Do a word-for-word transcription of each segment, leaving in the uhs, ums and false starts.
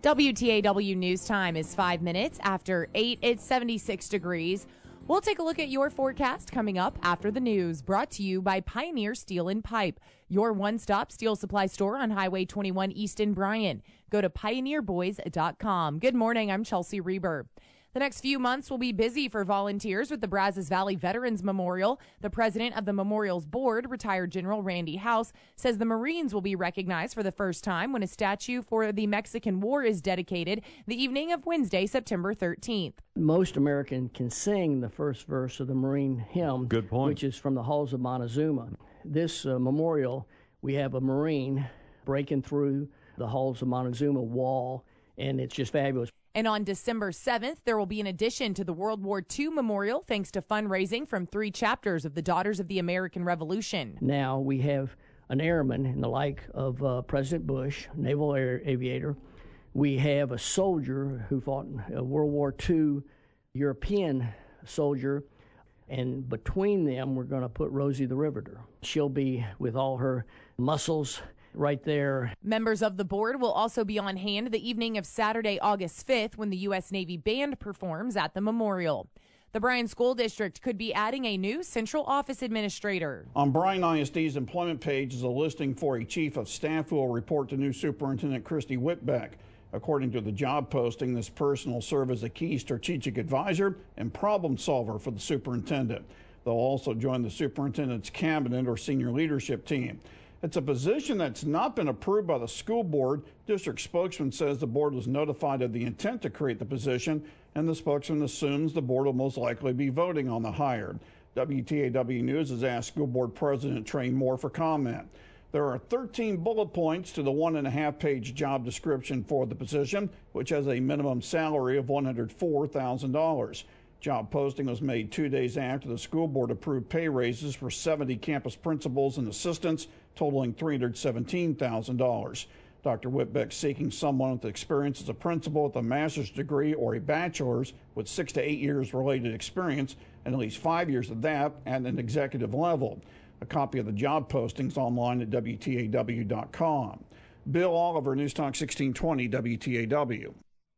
W T A W News Time is five minutes after eight. It's seventy-six degrees. We'll take a look at your forecast coming up after the news, brought to you by Pioneer Steel and Pipe, your one-stop steel supply store on Highway twenty-one East in Bryan. Go to pioneer boys dot com. Good morning, I'm Chelsea Reber. The next few months will be busy for volunteers with the Brazos Valley Veterans Memorial. The president of the Memorial's board, retired General Randy House, says the Marines will be recognized for the first time when a statue for the Mexican War is dedicated the evening of Wednesday, September thirteenth. Most Americans can sing the first verse of the Marine hymn, Good point. which is from the halls of Montezuma. This uh, memorial, we have a Marine breaking through the halls of Montezuma wall, and it's just fabulous. And on December seventh, there will be an addition to the World War Two Memorial thanks to fundraising from three chapters of the Daughters of the American Revolution. Now we have an airman in the like of uh, President Bush, naval air aviator. We have a soldier who fought in a World War Two, European soldier. And between them, we're going to put Rosie the Riveter. She'll be with all her muscles right there. Members of the board will also be on hand the evening of Saturday, August fifth, when the U S Navy Band performs at the memorial. The Bryan School District could be adding a new central office administrator. On Bryan I S D's employment page is a listing for a chief of staff who will report to new Superintendent Christy Whitbeck. According to the job posting, this person will serve as a key strategic advisor and problem solver for the superintendent. They'll also join the superintendent's cabinet or senior leadership team. It's a position that's not been approved by the school board. District spokesman says the board was notified of the intent to create the position, and the spokesman assumes the board will most likely be voting on the hire. W T A W News has asked school board president Trey Moore for comment. There are thirteen bullet points to the one and a half page job description for the position, which has a minimum salary of one hundred four thousand dollars. Job posting was made two days after the school board approved pay raises for seventy campus principals and assistants, totaling three hundred seventeen thousand dollars. Doctor Whitbeck seeking someone with experience as a principal with a master's degree or a bachelor's with six to eight years related experience and at least five years of that at an executive level. A copy of the job postings online at W T A W dot com. Bill Oliver, News Talk sixteen twenty W T A W.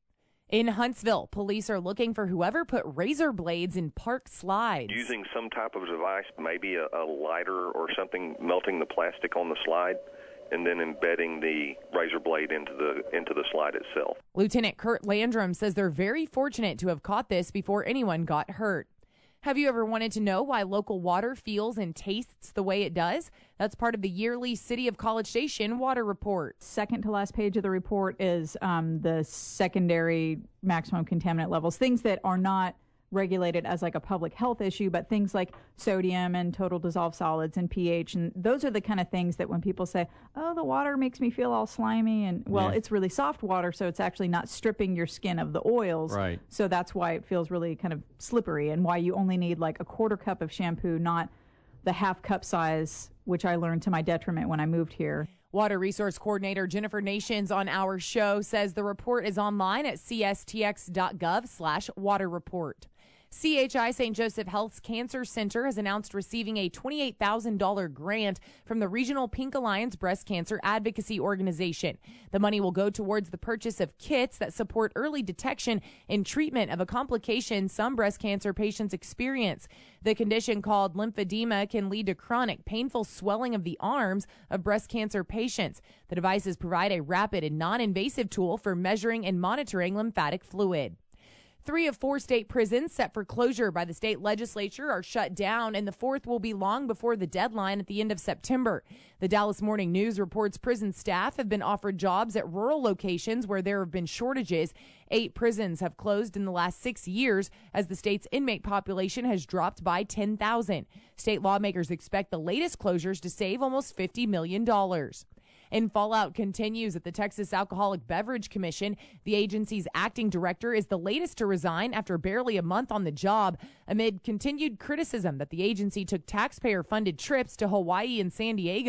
In Huntsville, police are looking for whoever put razor blades in park slides. Using some type of device, maybe a, a lighter or something, melting the plastic on the slide, and then embedding the razor blade into the into the slide itself. Lieutenant Kurt Landrum says they're very fortunate to have caught this before anyone got hurt. Have you ever wanted to know why local water feels and tastes the way it does? That's part of the yearly City of College Station water report. Second to last page of the report is um, the secondary maximum contaminant levels, things that are not regulated as like a public health issue, but things like sodium and total dissolved solids and pH. And those are the kind of things that when people say, oh, the water makes me feel all slimy, and well, yeah. It's really soft water, so it's actually not stripping your skin of the oils. Right. So that's why it feels really kind of slippery, and why you only need like a quarter cup of shampoo, not the half cup size, which I learned to my detriment when I moved here. Water Resource Coordinator Jennifer Nations on our show says the report is online at c s t x dot gov slash water report. C H I Saint Joseph Health's Cancer Center has announced receiving a twenty-eight thousand dollars grant from the Regional Pink Alliance Breast Cancer Advocacy Organization. The money will go towards the purchase of kits that support early detection and treatment of a complication some breast cancer patients experience. The condition, called lymphedema, can lead to chronic, painful swelling of the arms of breast cancer patients. The devices provide a rapid and non-invasive tool for measuring and monitoring lymphatic fluid. Three of four state prisons set for closure by the state legislature are shut down, and the fourth will be long before the deadline at the end of September. The Dallas Morning News reports prison staff have been offered jobs at rural locations where there have been shortages. Eight prisons have closed in the last six years as the state's inmate population has dropped by ten thousand. State lawmakers expect the latest closures to save almost fifty million dollars. And fallout continues at the Texas Alcoholic Beverage Commission. The agency's acting director is the latest to resign after barely a month on the job, amid continued criticism that the agency took taxpayer-funded trips to Hawaii and San Diego.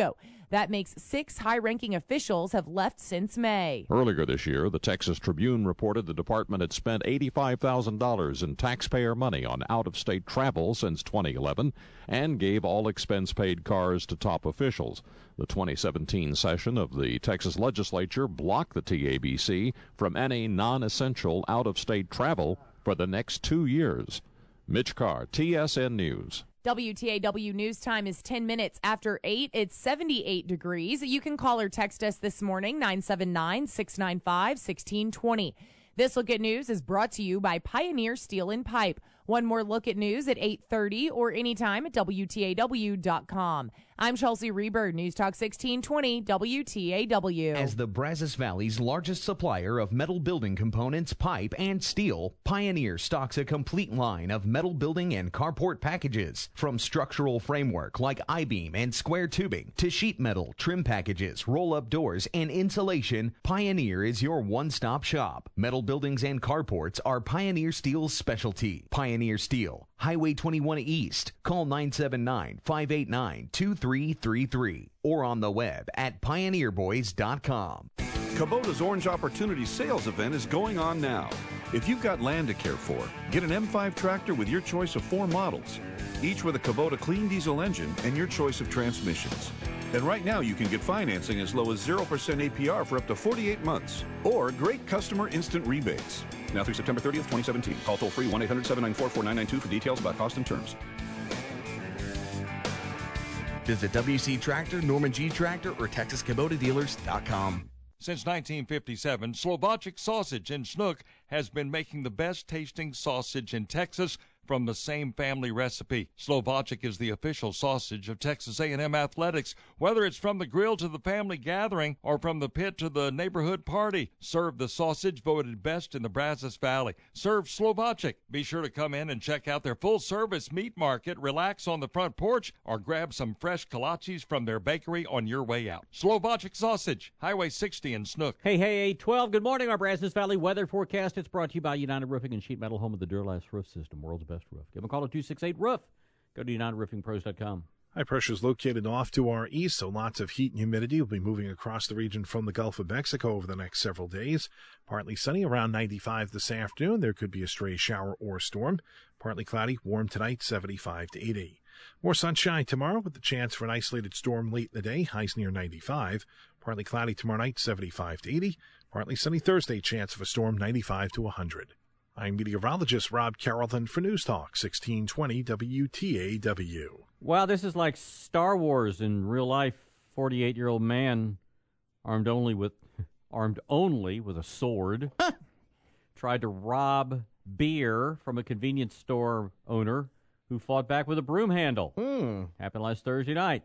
That makes six high-ranking officials have left since May. Earlier this year, the Texas Tribune reported the department had spent eighty-five thousand dollars in taxpayer money on out-of-state travel since twenty eleven and gave all expense-paid cars to top officials. The twenty seventeen session of the Texas legislature blocked the T A B C from any non-essential out-of-state travel for the next two years. Mitch Carr, T S N News. W T A W News Time is ten minutes after eight. It's seventy-eight degrees. You can call or text us this morning, nine seven nine, six nine five, one six two zero. This Look at News is brought to you by Pioneer Steel and Pipe. One more look at news at eight thirty or anytime at W T A W dot com. I'm Chelsea Reber, News Talk sixteen twenty W T A W. As the Brazos Valley's largest supplier of metal building components, pipe, and steel, Pioneer stocks a complete line of metal building and carport packages. From structural framework like I-beam and square tubing to sheet metal, trim packages, roll-up doors, and insulation, Pioneer is your one-stop shop. Metal buildings and carports are Pioneer Steel's specialty. Pioneer Steel, Highway twenty-one East. Call nine seven nine, five eight nine, two three three three or on the web at pioneer boys dot com. Kubota's Orange Opportunity Sales event is going on now. If you've got land to care for, get an M five tractor with your choice of four models, each with a Kubota clean diesel engine and your choice of transmissions. And right now you can get financing as low as zero percent A P R for up to forty-eight months, or great customer instant rebates. Now through September thirtieth, twenty seventeen. Call toll free one eight hundred, seven nine four, four nine nine two for details about cost and terms. Visit W C Tractor, Norman G Tractor, or Texas Kubota Dealers dot com. Since nineteen fifty-seven, Slovacic Sausage in Snook has been making the best tasting sausage in Texas from the same family recipe. Slovacic is the official sausage of Texas A and M Athletics. Whether it's from the grill to the family gathering or from the pit to the neighborhood party, serve the sausage voted best in the Brazos Valley. Serve Slovacic. Be sure to come in and check out their full-service meat market, relax on the front porch, or grab some fresh kolaches from their bakery on your way out. Slovacic Sausage, Highway sixty in Snook. Hey, hey, eight twelve. Good morning. Our Brazos Valley weather forecast. It's brought to you by United Roofing and Sheet Metal, home of the Duralast Roof System, world's best roof. Give them a call at two six eight roof. Go to united roofing pros dot com. High pressure is located off to our east, so lots of heat and humidity will be moving across the region from the Gulf of Mexico over the next several days. Partly sunny, around ninety-five this afternoon. There could be a stray shower or storm. Partly cloudy, warm tonight, seventy-five to eighty. More sunshine tomorrow with the chance for an isolated storm late in the day, highs near ninety-five. Partly cloudy tomorrow night, seventy-five to eighty. Partly sunny Thursday, chance of a storm, ninety-five to one hundred. I'm meteorologist Rob Carrollton for News Talk sixteen twenty W T A W. Wow, this is like Star Wars in real life. forty-eight-year-old man armed only with armed only with a sword tried to rob beer from a convenience store owner who fought back with a broom handle. Mm. Happened last Thursday night.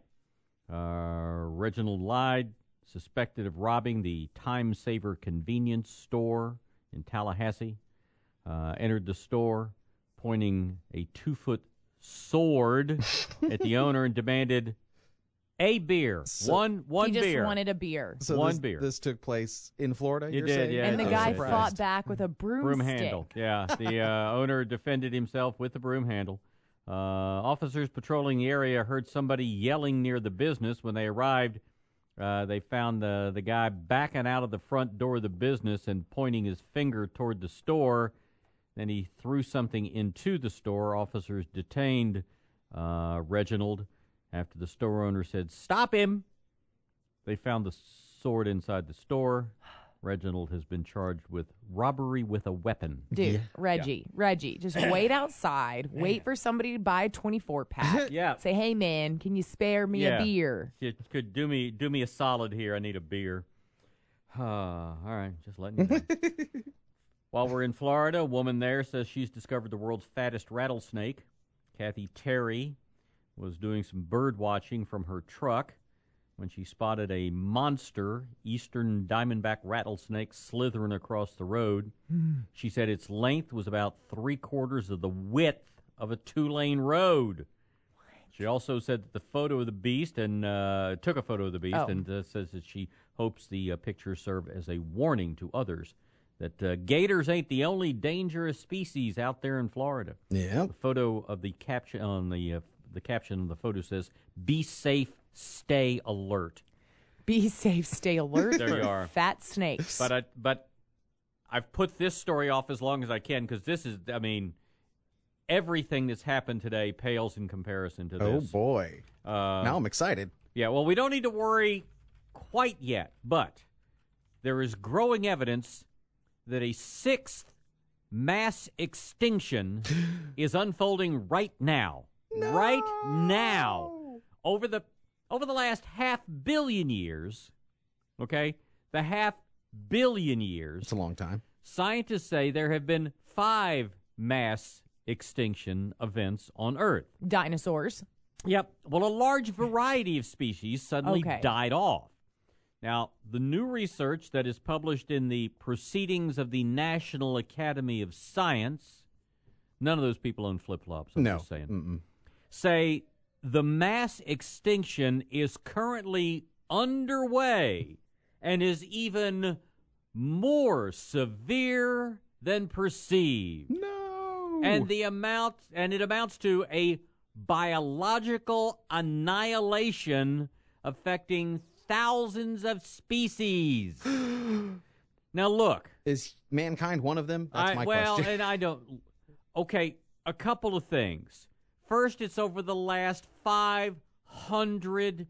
Uh, Reginald lied, suspected of robbing the Time Saver convenience store in Tallahassee. Uh, entered the store pointing a two-foot sword at the owner and demanded a beer. So one one he beer. He just wanted a beer. So one this, beer. This took place in Florida, It you're did, saying? yeah. And the I'm guy surprised. fought back with a broomstick. Broom handle, yeah. The uh, owner defended himself with the broom handle. Uh, officers patrolling the area heard somebody yelling near the business. When they arrived, uh, they found the, the guy backing out of the front door of the business and pointing his finger toward the store. Then he threw something into the store. Officers detained uh, Reginald after the store owner said, "Stop him." They found the sword inside the store. Reginald has been charged with robbery with a weapon. Dude, Yeah. Reggie, Yeah. Reggie, just wait outside. Wait for somebody to buy a twenty-four pack. Yeah. Say, hey, man, can you spare me Yeah. a beer? You could do me do me a solid here. I need a beer. Uh, all right, just letting you know. While we're in Florida, a woman there says she's discovered the world's fattest rattlesnake. Kathy Terry was doing some bird watching from her truck when she spotted a monster eastern diamondback rattlesnake slithering across the road. She said its length was about three-quarters of the width of a two-lane road. She also said that the photo of the beast, and uh, took a photo of the beast, Oh. and uh, says that she hopes the uh, picture serve as a warning to others that uh, gators ain't the only dangerous species out there in Florida. Yeah. The photo of the caption on the uh, the caption of the photo says, "Be safe, stay alert." Be safe, stay alert There for you are. fat snakes. But I, but I've put this story off as long as I can because this is, I mean, everything that's happened today pales in comparison to Oh, this. boy. Uh, now I'm excited. Yeah, well, we don't need to worry quite yet, but there is growing evidence that a sixth mass extinction is unfolding right now. No. Right now. Over the over the last half billion years, okay, the half billion years. It's a long time. Scientists say there have been five mass extinction events on Earth. Dinosaurs. Yep. Well, a large variety of species suddenly Okay. died off. Now, the new research that is published in the Proceedings of the National Academy of Science, none of those people own flip-flops, I'm No. just saying, Mm-mm. say the mass extinction is currently underway and is even more severe than perceived. No. And the amount and it amounts to a biological annihilation affecting thousands of species. Now look, Is mankind one of them? That's I, my well, question. and I don't. Okay, a couple of things. First, it's over the last five hundred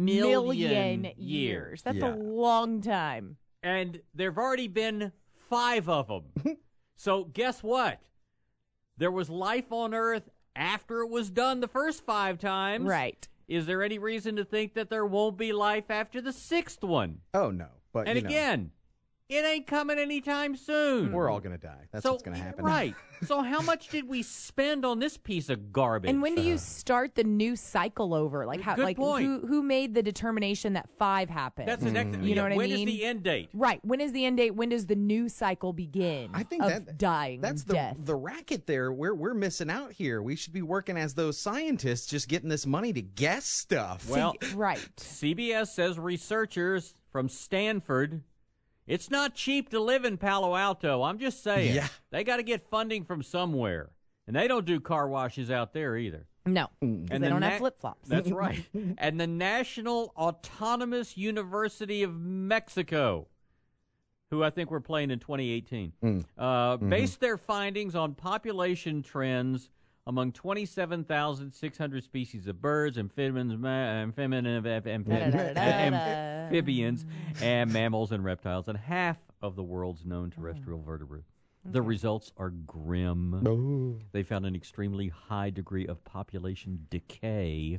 million, Million years. That's Yeah. a long time. and there've already been five of them. So guess what? There was life on Earth after it was done the first five times. Right. Is there any reason to think that there won't be life after the sixth one? Oh, no. But, And you know, again, it ain't coming anytime soon. we're all going to die. That's so, what's going to happen. Right. So how much did we spend on this piece of garbage? And when do you start the new cycle over? Like how? Good like point. who? Who made the determination that five happened? That's the next. You know what I when mean? is the end date? Right. When is the end date? When does the new cycle begin? I think of that dying. That's and the death. the racket there. We're we're missing out here. We should be working as those scientists, just getting this money to guess stuff. Well, right. C B S says researchers from Stanford. It's not cheap to live in Palo Alto. I'm just saying. Yeah. They got to get funding from somewhere. And they don't do car washes out there either. No, because And they the don't na- have flip flops. That's right. And the National Autonomous University of Mexico, who I think we're playing in twenty eighteen, Mm. uh, Mm-hmm. based their findings on population trends among twenty-seven thousand six hundred species of birds, amphibians, ma- amphibian- amph- amph- Da-da-da-da-da. amphibians, and mammals and reptiles, and half of the world's known terrestrial vertebrates. The results are grim. Oh. They found an extremely high degree of population decay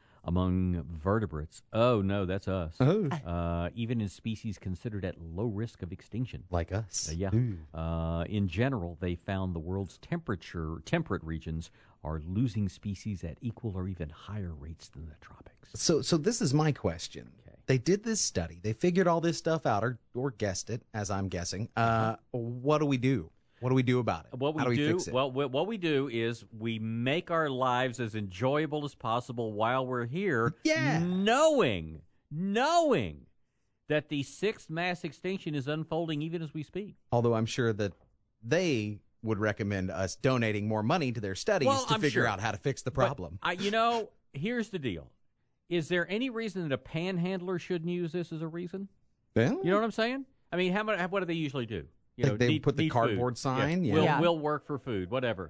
among vertebrates. Oh, no, that's us. Oh. Uh, even in species considered at low risk of extinction. Like us. Uh, yeah. Uh, in general, they found the world's temperature temperate regions are losing species at equal or even higher rates than the tropics. So so this is my question. Okay. They did this study. They figured all this stuff out, or or guessed it, as I'm guessing. Uh, what do we do? What do we do about it? What we How do we do, fix it? well, wh- what we do is we make our lives as enjoyable as possible while we're here, Yeah. knowing, knowing that the sixth mass extinction is unfolding even as we speak. Although I'm sure that they would recommend us donating more money to their studies Well, to I'm figure sure. out how to fix the But, problem. I, you know, here's the deal. Is there any reason that a panhandler shouldn't use this as a reason? Well, You know what I'm saying? I mean, how much? What do they usually do? You Like know, they need- put the need cardboard food. sign? Yeah. We'll, Yeah. we'll work for food, whatever.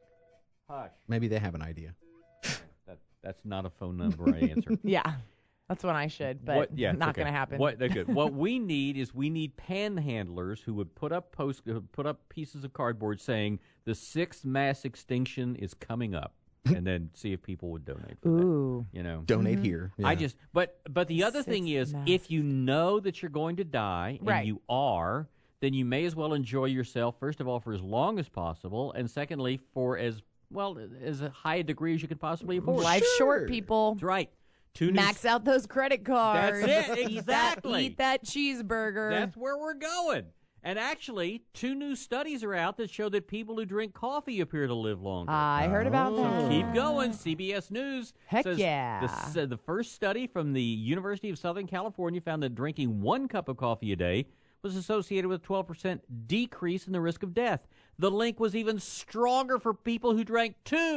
Hush. maybe they have an idea. That, that's not a phone number I answer. Yeah, that's when I should, but What- yeah, it's not okay. going to happen. What they're good. What we need is we need panhandlers who would put up post uh, put up pieces of cardboard saying the sixth mass extinction is coming up, and then see if people would donate for Ooh. that. You know, Donate here. I Yeah. just but but the other thing Sixth is mass. if you know that you're going to die and Right. you are, then you may as well enjoy yourself first of all for as long as possible, and secondly for as well as high a degree as you could possibly afford. Life's Sure. short, people. That's right. Two new Max out those credit cards. That's it, Eat that- exactly. Eat that cheeseburger. That's where we're going. And actually, two new studies are out that show that people who drink coffee appear to live longer. I heard about Oh. that. Keep going. C B S News Heck says yeah. The, s- uh, the first study from the University of Southern California found that drinking one cup of coffee a day was associated with a twelve percent decrease in the risk of death. The link was even stronger for people who drank two or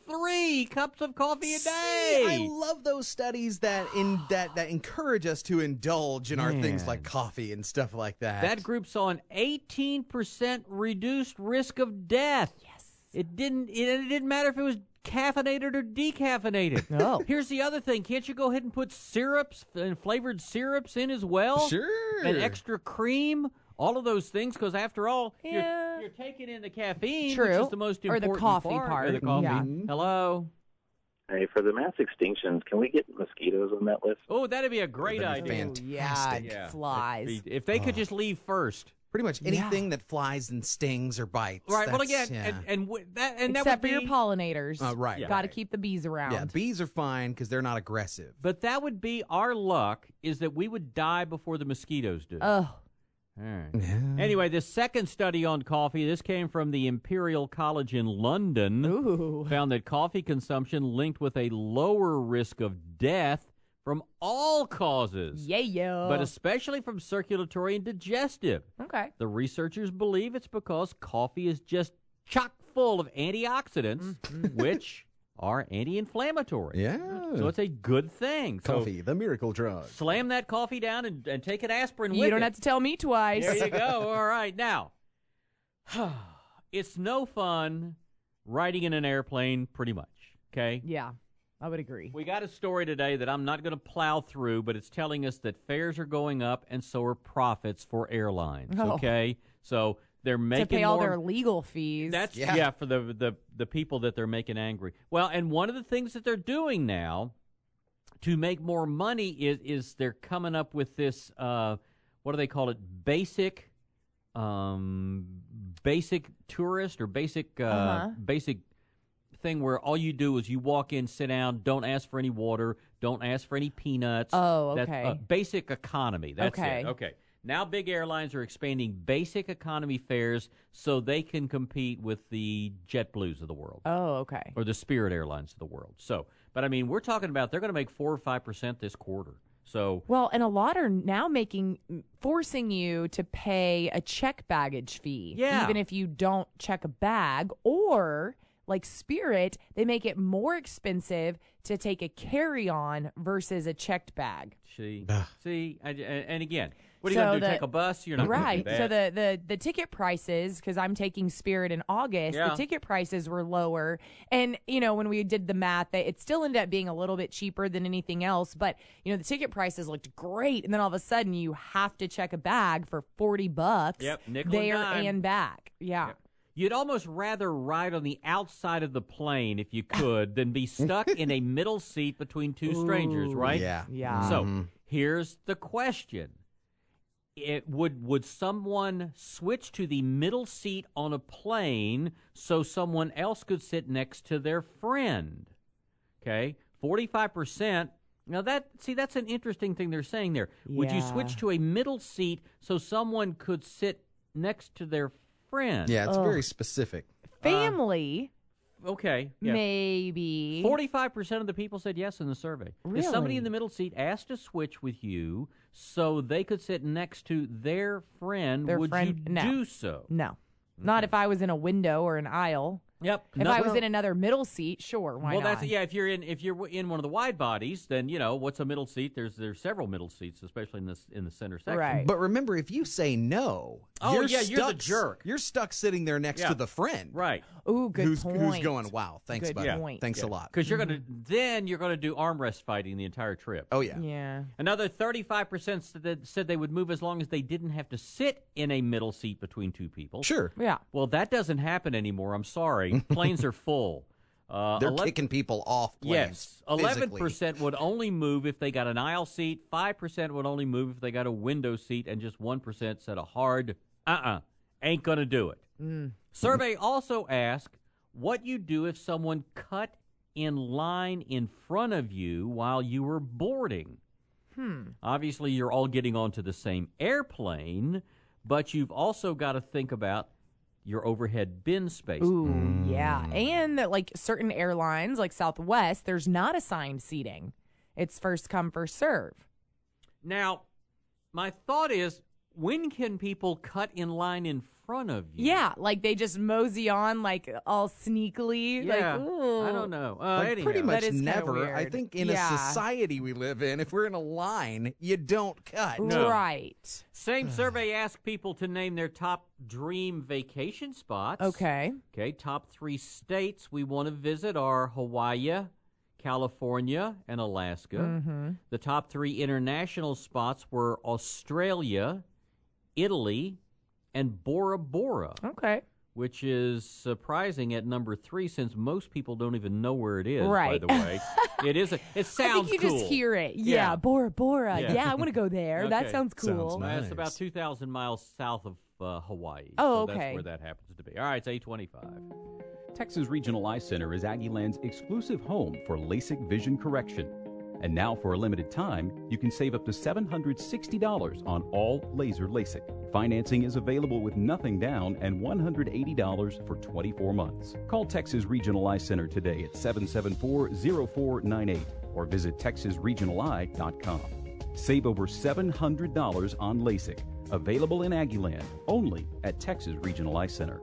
three cups of coffee a See, day. I love those studies that in that that encourage us to indulge in our things Man. like coffee and stuff like that. That group saw an eighteen percent reduced risk of death. Yes. It didn't it, it didn't matter if it was caffeinated or decaffeinated. No. Here's the other thing. Can't you go ahead and put syrups and flavored syrups in as well? Sure. And extra cream, all of those things, because after all, Yeah. you're, you're taking in the caffeine, True. which is the most Or the important coffee part. part. Or the coffee. Yeah. Hello? Hey, for the mass extinctions, can we get mosquitoes on that list? Oh, that'd be a great That'd be idea. fantastic. Yeah, Yeah. flies. If, if they could Oh. just leave first. Pretty much Yeah. anything that flies and stings or bites. Right. Well, that's- again, yeah. and and w- that and that Except would for be, your pollinators. Uh, right, Yeah. Got to right. keep the bees around. Yeah, bees are fine because they're not aggressive. But that would be our luck, is that we would die before the mosquitoes do. Oh, All right. Yeah. Anyway, this second study on coffee, this came from the Imperial College in London, ooh. found that coffee consumption linked with a lower risk of death from all causes, Yeah, yeah. but especially from circulatory and digestive. okay. The researchers believe it's because coffee is just chock full of antioxidants, which are anti-inflammatory. Yeah. So it's a good thing. So coffee, the miracle drug. slam that coffee down and, and take an aspirin You with don't it. have to tell me twice. There you go. All right. Now, it's no fun riding in an airplane, pretty much. Okay? Yeah, I would agree. We got a story today that I'm not going to plow through, but it's telling us that fares are going up and so are profits for airlines. Oh. Okay? So they're making to pay all more. their legal fees. That's Yeah. yeah. for the, the the people that they're making angry. Well, and one of the things that they're doing now to make more money is is they're coming up with this uh, what do they call it? Basic um basic tourist or basic uh, Uh-huh. basic thing where all you do is you walk in, sit down, don't ask for any water, don't ask for any peanuts. Oh, That's, okay. uh, basic economy. That's Okay. it. Okay. Now big airlines are expanding basic economy fares so they can compete with the JetBlues of the world oh, okay. or the Spirit Airlines of the world. So, but I mean, we're talking about they're going to make four or five percent this quarter. So, Well, and a lot are now making forcing you to pay a check baggage fee, Yeah. even if you don't check a bag, or like Spirit, they make it more expensive to take a carry-on versus a checked bag. see, Ugh. see, I, and again, what are you So going to do? the- Take a bus? You're not gonna do Right. that. So the, the, the ticket prices, because I'm taking Spirit in August, Yeah. the ticket prices were lower. And, you know, when we did the math, they- it still ended up being a little bit cheaper than anything else. But, you know, the ticket prices looked great. And then all of a sudden you have to check a bag for forty bucks Yep, nickel and there dime. and back. Yeah. Yep. You'd almost rather ride on the outside of the plane if you could than be stuck in a middle seat between two strangers, Ooh. right? Yeah. Yeah. So Mhm. here's the question: It would would someone switch to the middle seat on a plane so someone else could sit next to their friend? Okay, forty-five percent. Now that see that's an interesting thing they're saying there. Would you Yeah. switch to a middle seat so someone could sit next to their friend? Yeah, it's Ugh. very specific. Family, Okay. Yeah. maybe. Forty-five percent of the people said yes in the survey. If somebody Really? in the middle seat asked to switch with you so they could sit next to their friend, Their would friend- you no. do so? No. Not if I was in a window or an aisle. Yep. If I was in another middle seat, sure, why well, not? that's yeah. If you're in if you're in one of the wide bodies, then you know what's a middle seat. There's there's several middle seats, especially in this in the center section. Right. But remember, if you say no, Oh, you're yeah, you're the stuck, jerk. You're stuck sitting there next Yeah. to the friend. Right. Ooh, good who's, point. who's going, wow, thanks, Good buddy. point. Thanks a lot. Because you're gonna then you're gonna do arm wrest fighting the entire trip. Oh, yeah. Yeah. Another thirty-five percent said that- said they would move as long as they didn't have to sit in a middle seat between two people. Sure. Yeah. Well, that doesn't happen anymore. I'm sorry. Planes are full. Uh, They're ele- kicking people off planes. Yes. eleven physically. percent would only move if they got an aisle seat. five percent would only move if they got a window seat. And just one percent said a hard, uh-uh, ain't going to do it. Mm. Survey also asked what you do if someone cut in line in front of you while you were boarding. Hmm. Obviously, you're all getting onto the same airplane, but you've also got to think about your overhead bin space. Ooh, yeah. And that, like, certain airlines, like Southwest, there's not assigned seating. It's first come, first serve. Now, my thought is, when can people cut in line in front of you? Yeah, like they just mosey on like all sneakily. Yeah, like, ooh. I don't know. Uh, like anyhow. pretty much That is kinda never. I weird. think in Yeah. a society we live in, if we're in a line, you don't cut. No. Right. Same survey asked people to name their top dream vacation spots. Okay. Okay, top three states we want to visit are Hawaii, California, and Alaska. Mm-hmm. The top three international spots were Australia, Italy, and Bora Bora. Okay. Which is surprising at number three, since most people don't even know where it is. Right. By the way, it is. A, it sounds I think you cool. just hear it. Yeah, Yeah. Bora Bora. Yeah. Yeah, I want to go there. That Okay. sounds cool. Sounds Uh, nice. It's about two thousand miles south of uh, Hawaii. Oh, so okay. That's where that happens to be. All right, it's eight twenty-five. Texas Regional Eye Center is Aggieland's exclusive home for LASIK vision correction. And now, for a limited time, you can save up to seven hundred sixty dollars on all laser LASIK. Financing is available with nothing down and one hundred eighty dollars for twenty-four months. Call Texas Regional Eye Center today at seven seven four, zero four nine eight or visit texas regional eye dot com. Save over seven hundred dollars on LASIK. Available in Aggieland, only at Texas Regional Eye Center.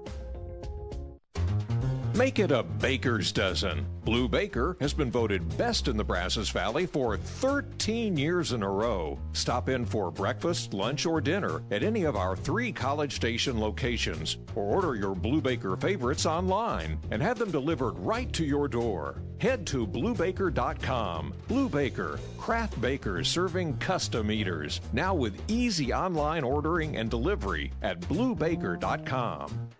Make it a baker's dozen. Blue Baker has been voted best in the Brazos Valley for thirteen years in a row. Stop in for breakfast, lunch, or dinner at any of our three College Station locations, or order your Blue Baker favorites online and have them delivered right to your door. Head to blue baker dot com. Blue Baker, craft bakers serving custom eaters, now with easy online ordering and delivery at blue baker dot com.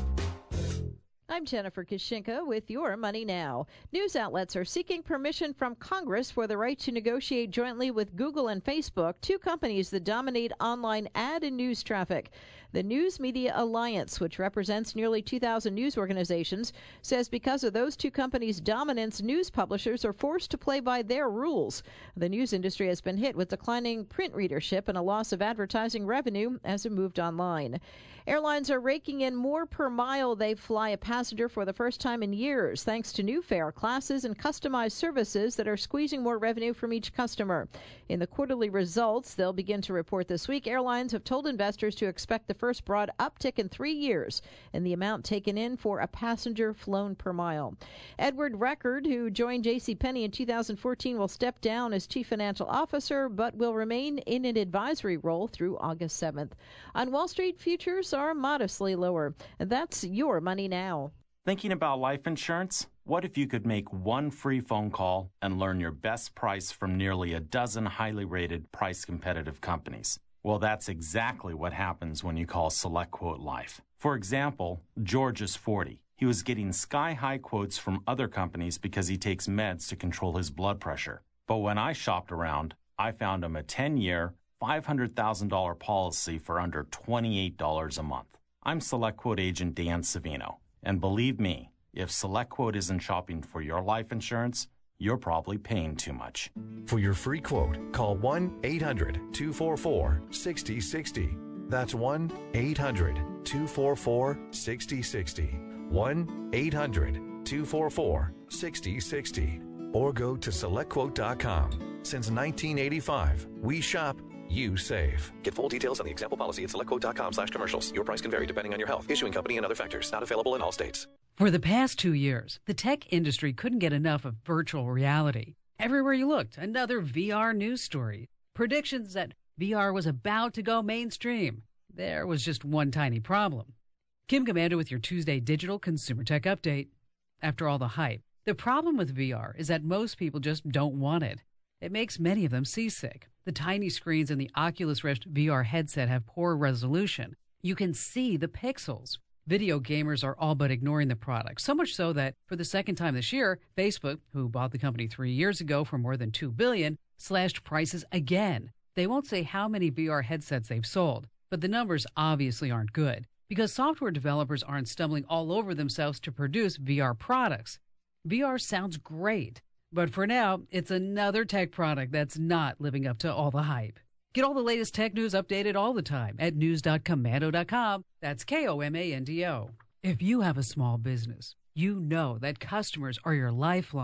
I'm Jennifer Kishinka with Your Money Now. News outlets are seeking permission from Congress for the right to negotiate jointly with Google and Facebook, two companies that dominate online ad and news traffic. The News Media Alliance, which represents nearly two thousand news organizations, says because of those two companies' dominance, news publishers are forced to play by their rules. The news industry has been hit with declining print readership and a loss of advertising revenue as it moved online. Airlines are raking in more per mile they fly a passenger for the first time in years, thanks to new fare classes and customized services that are squeezing more revenue from each customer. In the quarterly results they'll begin to report this week, airlines have told investors to expect the first broad uptick in three years in the amount taken in for a passenger flown per mile. Edward Record, who joined JCPenney in two thousand fourteen, will step down as chief financial officer, but will remain in an advisory role through August seventh. On Wall Street, futures are modestly lower. That's Your Money Now. Thinking about life insurance? What if you could make one free phone call and learn your best price from nearly a dozen highly rated, price-competitive companies? Well, that's exactly what happens when you call SelectQuote Life. For example, George is forty. He was getting sky-high quotes from other companies because he takes meds to control his blood pressure. But when I shopped around, I found him a ten-year, five hundred thousand dollars policy for under twenty-eight dollars a month. I'm SelectQuote agent Dan Savino, and believe me, if SelectQuote isn't shopping for your life insurance, you're probably paying too much. For your free quote, call one eight hundred, two four four, six zero six zero. That's one eight hundred, two four four, six zero six zero. one eight hundred, two four four, six zero six zero. Or go to select quote dot com. Since nineteen eighty-five, we shop, you save. Get full details on the example policy at select quote dot com slash commercials. Your price can vary depending on your health, issuing company, and other factors. Not available in all states. For the past two years, the tech industry couldn't get enough of virtual reality. Everywhere you looked, another V R news story. Predictions that V R was about to go mainstream. There was just one tiny problem. Kim Commander with your Tuesday Digital Consumer Tech Update. After all the hype, the problem with V R is that most people just don't want it. It makes many of them seasick. The tiny screens in the Oculus Rift V R headset have poor resolution. You can see the pixels. Video gamers are all but ignoring the product, so much so that for the second time this year, Facebook, who bought the company three years ago for more than two billion dollars, slashed prices again. They won't say how many V R headsets they've sold, but the numbers obviously aren't good because software developers aren't stumbling all over themselves to produce V R products. V R sounds great, but for now, it's another tech product that's not living up to all the hype. Get all the latest tech news updated all the time at news dot komando dot com. That's K O M A N D O. If you have a small business, you know that customers are your lifeline.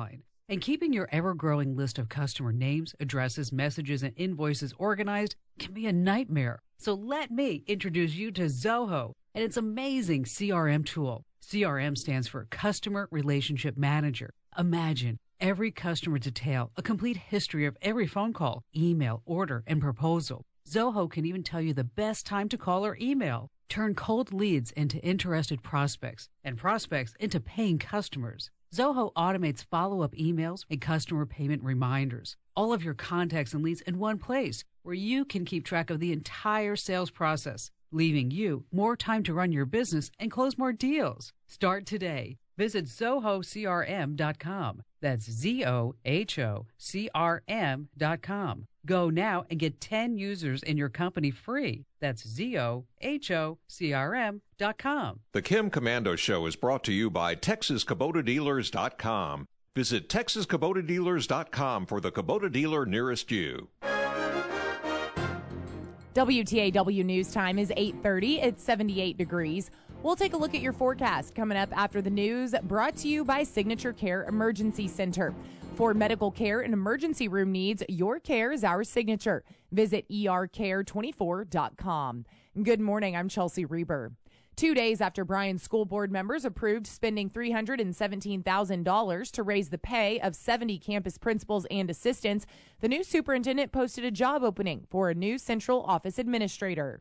And keeping your ever-growing list of customer names, addresses, messages, and invoices organized can be a nightmare. So let me introduce you to Zoho and its amazing C R M tool. C R M stands for Customer Relationship Manager. Imagine every customer detail, a complete history of every phone call, email, order, and proposal. Zoho can even tell you the best time to call or email. Turn cold leads into interested prospects and prospects into paying customers. Zoho automates follow-up emails and customer payment reminders. All of your contacts and leads in one place where you can keep track of the entire sales process, leaving you more time to run your business and close more deals. Start today. Visit Zoho C R M dot com. That's Z O H O C R M dot com. Go now and get ten users in your company free. That's Z O H O C R M dot com. The Kim Komando Show is brought to you by Texas Kubota Dealers dot com. Visit Texas Kubota Dealers dot com for the Kubota dealer nearest you. W T A W News Time is eight thirty. It's seventy-eight degrees. We'll take a look at your forecast coming up after the news, brought to you by Signature Care Emergency Center. For medical care and emergency room needs, your care is our signature. Visit E R care twenty-four dot com. Good morning, I'm Chelsea Reber. Two days after Bryan School Board members approved spending three hundred seventeen thousand dollars to raise the pay of seventy campus principals and assistants, the new superintendent posted a job opening for a new central office administrator.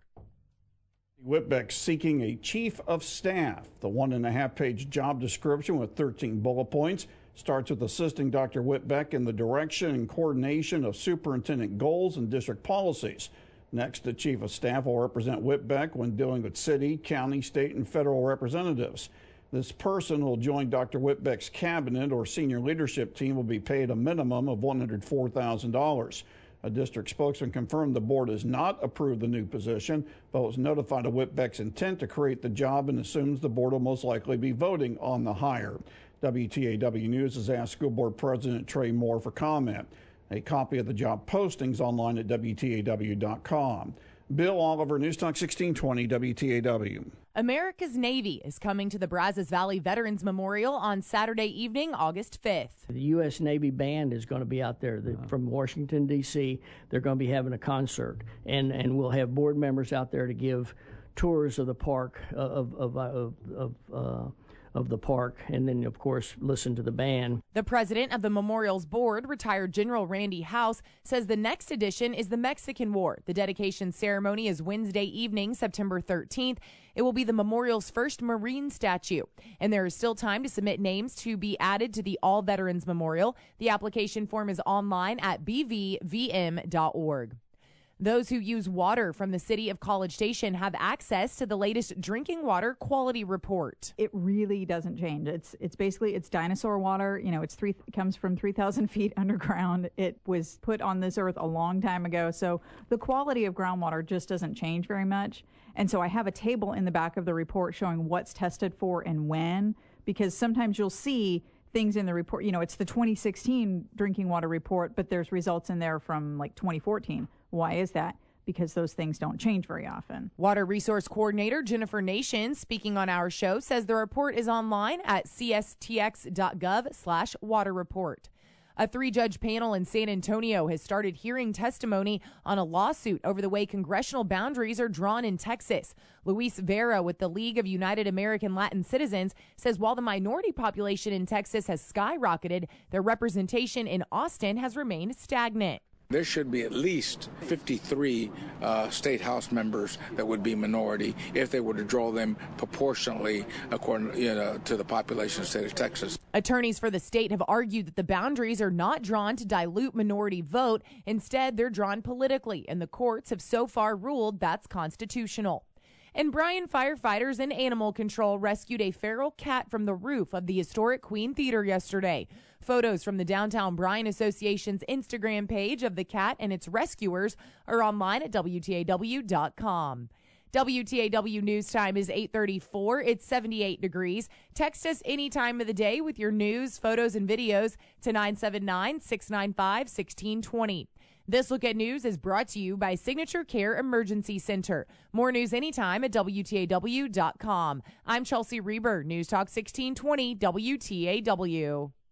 Whitbeck seeking a chief of staff. The one and a half page job description with thirteen bullet points starts with assisting Doctor Whitbeck in the direction and coordination of superintendent goals and district policies. Next, the chief of staff will represent Whitbeck when dealing with city, county, state, and federal representatives. This person will join Doctor Whitbeck's cabinet or senior leadership team, will be paid a minimum of one hundred four thousand dollars. A district spokesman confirmed the board has not approved the new position, but was notified of Whitbeck's intent to create the job and assumes the board will most likely be voting on the hire. W T A W News has asked School Board President Trey Moore for comment. A copy of the job postings online at W T A W dot com. Bill Oliver, News Talk sixteen twenty W T A W. America's Navy is coming to the Brazos Valley Veterans Memorial on Saturday evening, August fifth. The U S Navy Band is going to be out there the, from Washington, D C They're going to be having a concert, and, and we'll have board members out there to give tours of the park, uh, of, of, of, of uh, of the park, and then, of course, listen to the band. The president of the memorial's board, retired General Randy House, says the next edition is the Mexican War. The dedication ceremony is Wednesday evening, September thirteenth. It will be the memorial's first Marine statue, and there is still time to submit names to be added to the All Veterans Memorial. The application form is online at b v v m dot org. Those who use water from the city of College Station have access to the latest drinking water quality report. It really doesn't change. It's it's basically it's dinosaur water. You know, it's three it comes from three thousand feet underground. It was put on this earth a long time ago, so the quality of groundwater just doesn't change very much. And so I have a table in the back of the report showing what's tested for and when, because sometimes you'll see things in the report. You know, it's the twenty sixteen drinking water report, but there's results in there from like twenty fourteen. Why is that? Because those things don't change very often. Water Resource Coordinator Jennifer Nation, speaking on our show, says the report is online at c s t x dot gov slash water report. A three-judge panel in San Antonio has started hearing testimony on a lawsuit over the way congressional boundaries are drawn in Texas. Luis Vera with the League of United American Latin Citizens says while the minority population in Texas has skyrocketed, their representation in Austin has remained stagnant. There should be at least fifty-three uh, state house members that would be minority if they were to draw them proportionally according you know, to the population of the state of Texas. Attorneys for the state have argued that the boundaries are not drawn to dilute minority vote. Instead, they're drawn politically, and the courts have so far ruled that's constitutional. And Bryan firefighters and animal control rescued a feral cat from the roof of the historic Queen Theater yesterday. Photos from the Downtown Bryan Association's Instagram page of the cat and its rescuers are online at W T A W dot com. W T A W News Time is eight thirty-four. It's seventy-eight degrees. Text us any time of the day with your news, photos, and videos to nine seven nine, six nine five, one six two zero. This Look at News is brought to you by Signature Care Emergency Center. More news anytime at W T A W dot com. I'm Chelsea Reber, News Talk sixteen twenty W T A W.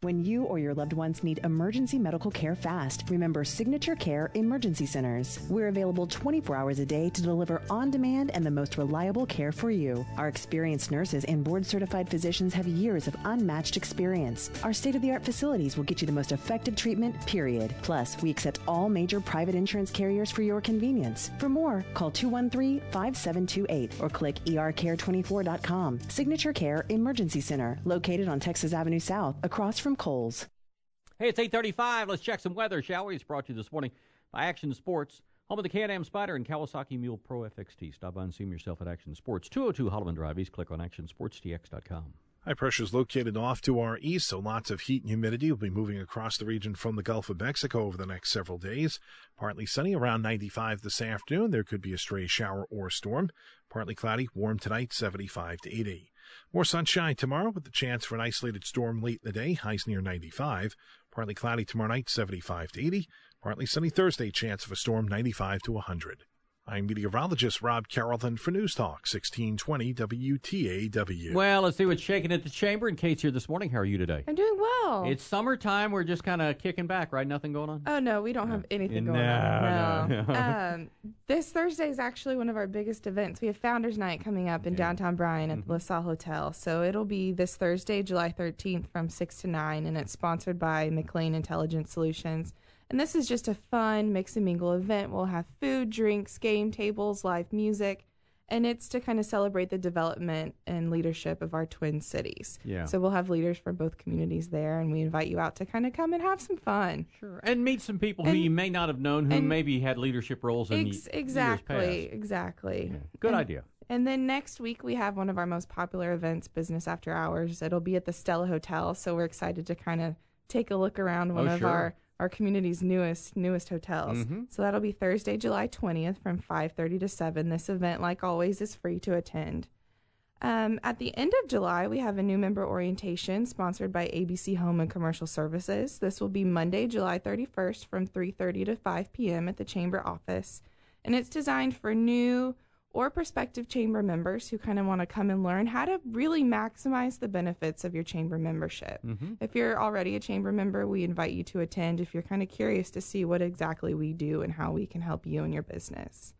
When you or your loved ones need emergency medical care fast, remember Signature Care Emergency Centers. We're available twenty-four hours a day to deliver on-demand and the most reliable care for you. Our experienced nurses and board-certified physicians have years of unmatched experience. Our state-of-the-art facilities will get you the most effective treatment, period. Plus, we accept all major private insurance carriers for your convenience. For more, call two one three, five seven two eight or click e r care twenty-four dot com. Signature Care Emergency Center, located on Texas Avenue South, across from Kohl's. Hey, it's eight thirty-five. Let's check some weather, shall we? It's brought to you this morning by Action Sports, home of the Can-Am Spider and Kawasaki Mule Pro F X T. Stop by and see them yourself at Action Sports, two oh two Holloman Drive East. Click on action sports t x dot com. High pressure is located off to our east, so lots of heat and humidity will be moving across the region from the Gulf of Mexico over the next several days. Partly sunny, around ninety-five this afternoon. There could be a stray shower or storm. Partly cloudy, warm tonight, seventy-five to eighty. More sunshine tomorrow with the chance for an isolated storm late in the day, highs near ninety-five. Partly cloudy tomorrow night, seventy-five to eighty. Partly sunny Thursday, chance of a storm, ninety-five to one hundred. I'm meteorologist Rob Carrollton for News Talk, sixteen twenty W T A W. Well, let's see what's shaking at the chamber. And Kate's here this morning. How are you today? I'm doing well. It's summertime. We're just kind of kicking back, right? Nothing going on? Oh, no, we don't have anything No, going on. no, no. um, this Thursday is actually one of our biggest events. We have Founders Night coming up in downtown Bryan at the LaSalle Hotel. So it'll be this Thursday, July thirteenth from six to nine, and it's sponsored by McLean Intelligent Solutions. And this is just a fun mix and mingle event. We'll have food, drinks, game tables, live music, and it's to kind of celebrate the development and leadership of our twin cities. Yeah. So we'll have leaders from both communities there, and we invite you out to kind of come and have some fun. Sure. And meet some people And- who you may not have known who and- maybe had leadership roles in Ex- y- exactly, years past. exactly. Good And- idea. And then next week we have one of our most popular events, Business After Hours. It'll be at the Stella Hotel, so we're excited to kind of take a look around one Oh, of sure. our, our community's newest newest hotels. Mhm. So that'll be Thursday, July twentieth from five thirty to seven. This event, like always, is free to attend. Um, at the end of July, we have a new member orientation sponsored by A B C Home and Commercial Services. This will be Monday, July thirty-first from three thirty to five p.m. at the Chamber office. And it's designed for new or prospective Chamber members who kind of want to come and learn how to really maximize the benefits of your Chamber membership. Mhm. If you're already a Chamber member, we invite you to attend if you're kind of curious to see what exactly we do and how we can help you in your business.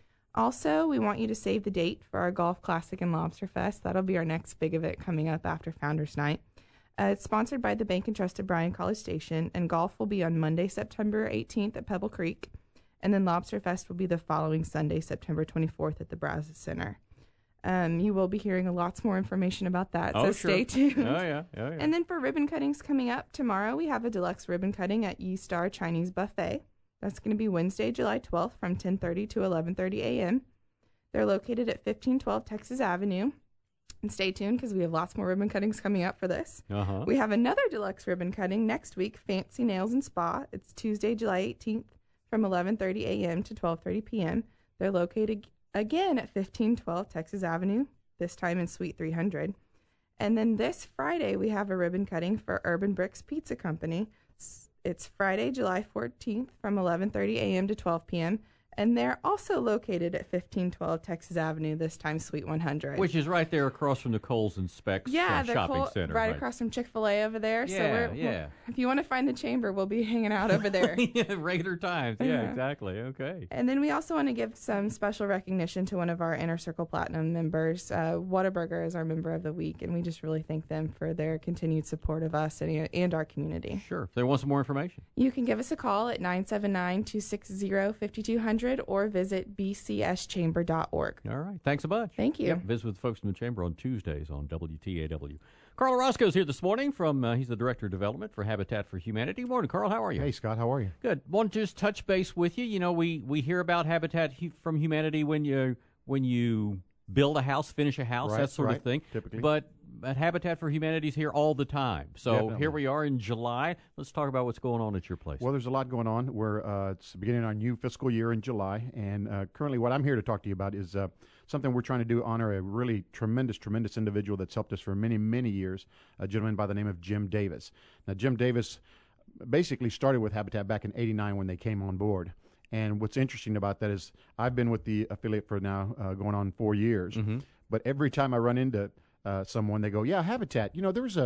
Also, we want you to save the date for our Golf Classic and Lobster Fest. That'll be our next big event coming up after Founders Night. Uh, it's sponsored by the Bank and Trust of Bryan College Station, and golf will be on Monday, September eighteenth at Pebble Creek, and then Lobster Fest will be the following Sunday, September twenty-fourth at the Brazos Center. Um, you will be hearing lots more information about that, Oh, so sure. stay tuned. Oh, yeah. Oh, yeah. And then for ribbon cuttings coming up tomorrow, we have a deluxe ribbon cutting at Ye Star Chinese Buffet. That's going to be Wednesday, July twelfth from ten thirty to eleven thirty a.m. They're located at fifteen twelve Texas Avenue. And stay tuned because we have lots more ribbon cuttings coming up for this. Uh-huh. We have another deluxe ribbon cutting next week, Fancy Nails and Spa. It's Tuesday, July eighteenth from eleven thirty a.m. to twelve thirty p.m. They're located again at fifteen twelve Texas Avenue, this time in Suite three hundred. And then this Friday, we have a ribbon cutting for Urban Bricks Pizza Company. It's- It's Friday, July fourteenth from eleven thirty a.m. to twelve p.m. And they're also located at fifteen twelve Texas Avenue, this time Suite one hundred. Which is right there across from the Coles and Specs yeah, uh, the shopping Col- center. right, across from Chick-fil-A over there. so Yeah, we're, yeah. we're- if you want to find the chamber, we'll be hanging out over there. Yeah, regular times. Yeah, Yeah. exactly. Okay. And then we also want to give some special recognition to one of our Inner Circle Platinum members. Uh, Whataburger is our member of the week, and we just really thank them for their continued support of us and, and our community. Sure. If they want some more information. You can give us a call at nine seven nine, two six zero, five two zero zero or visit b c s chamber dot org. All right. Thanks a bunch. Thank you. Yep, visit with the folks from the Chamber on Tuesdays on W T A W. Carl Orozco's here this morning from, uh, he's the Director of Development for Habitat for Humanity. Morning, Carl. How are you? Hey, Scott. How are you? Good. Want to just touch base with you. You know, we, we hear about Habitat Hu- from Humanity when you when you build a house, finish a house, Right, that sort right, of thing. typically. But, but Habitat for Humanity is here all the time. So Definitely. here we are in July. Let's talk about what's going on at your place. Well, there's a lot going on. We're uh, it's beginning our new fiscal year in July, and uh, currently, what I'm here to talk to you about is uh, something we're trying to do. Honor a really tremendous, tremendous individual that's helped us for many, many years. A gentleman by the name of Jim Davis. Now, Jim Davis basically started with Habitat back in eighty-nine when they came on board. And what's interesting about that is I've been with the affiliate for now uh, going on four years. Mm-hmm. But every time I run into uh, someone, they go, "Yeah, Habitat. You know, there's a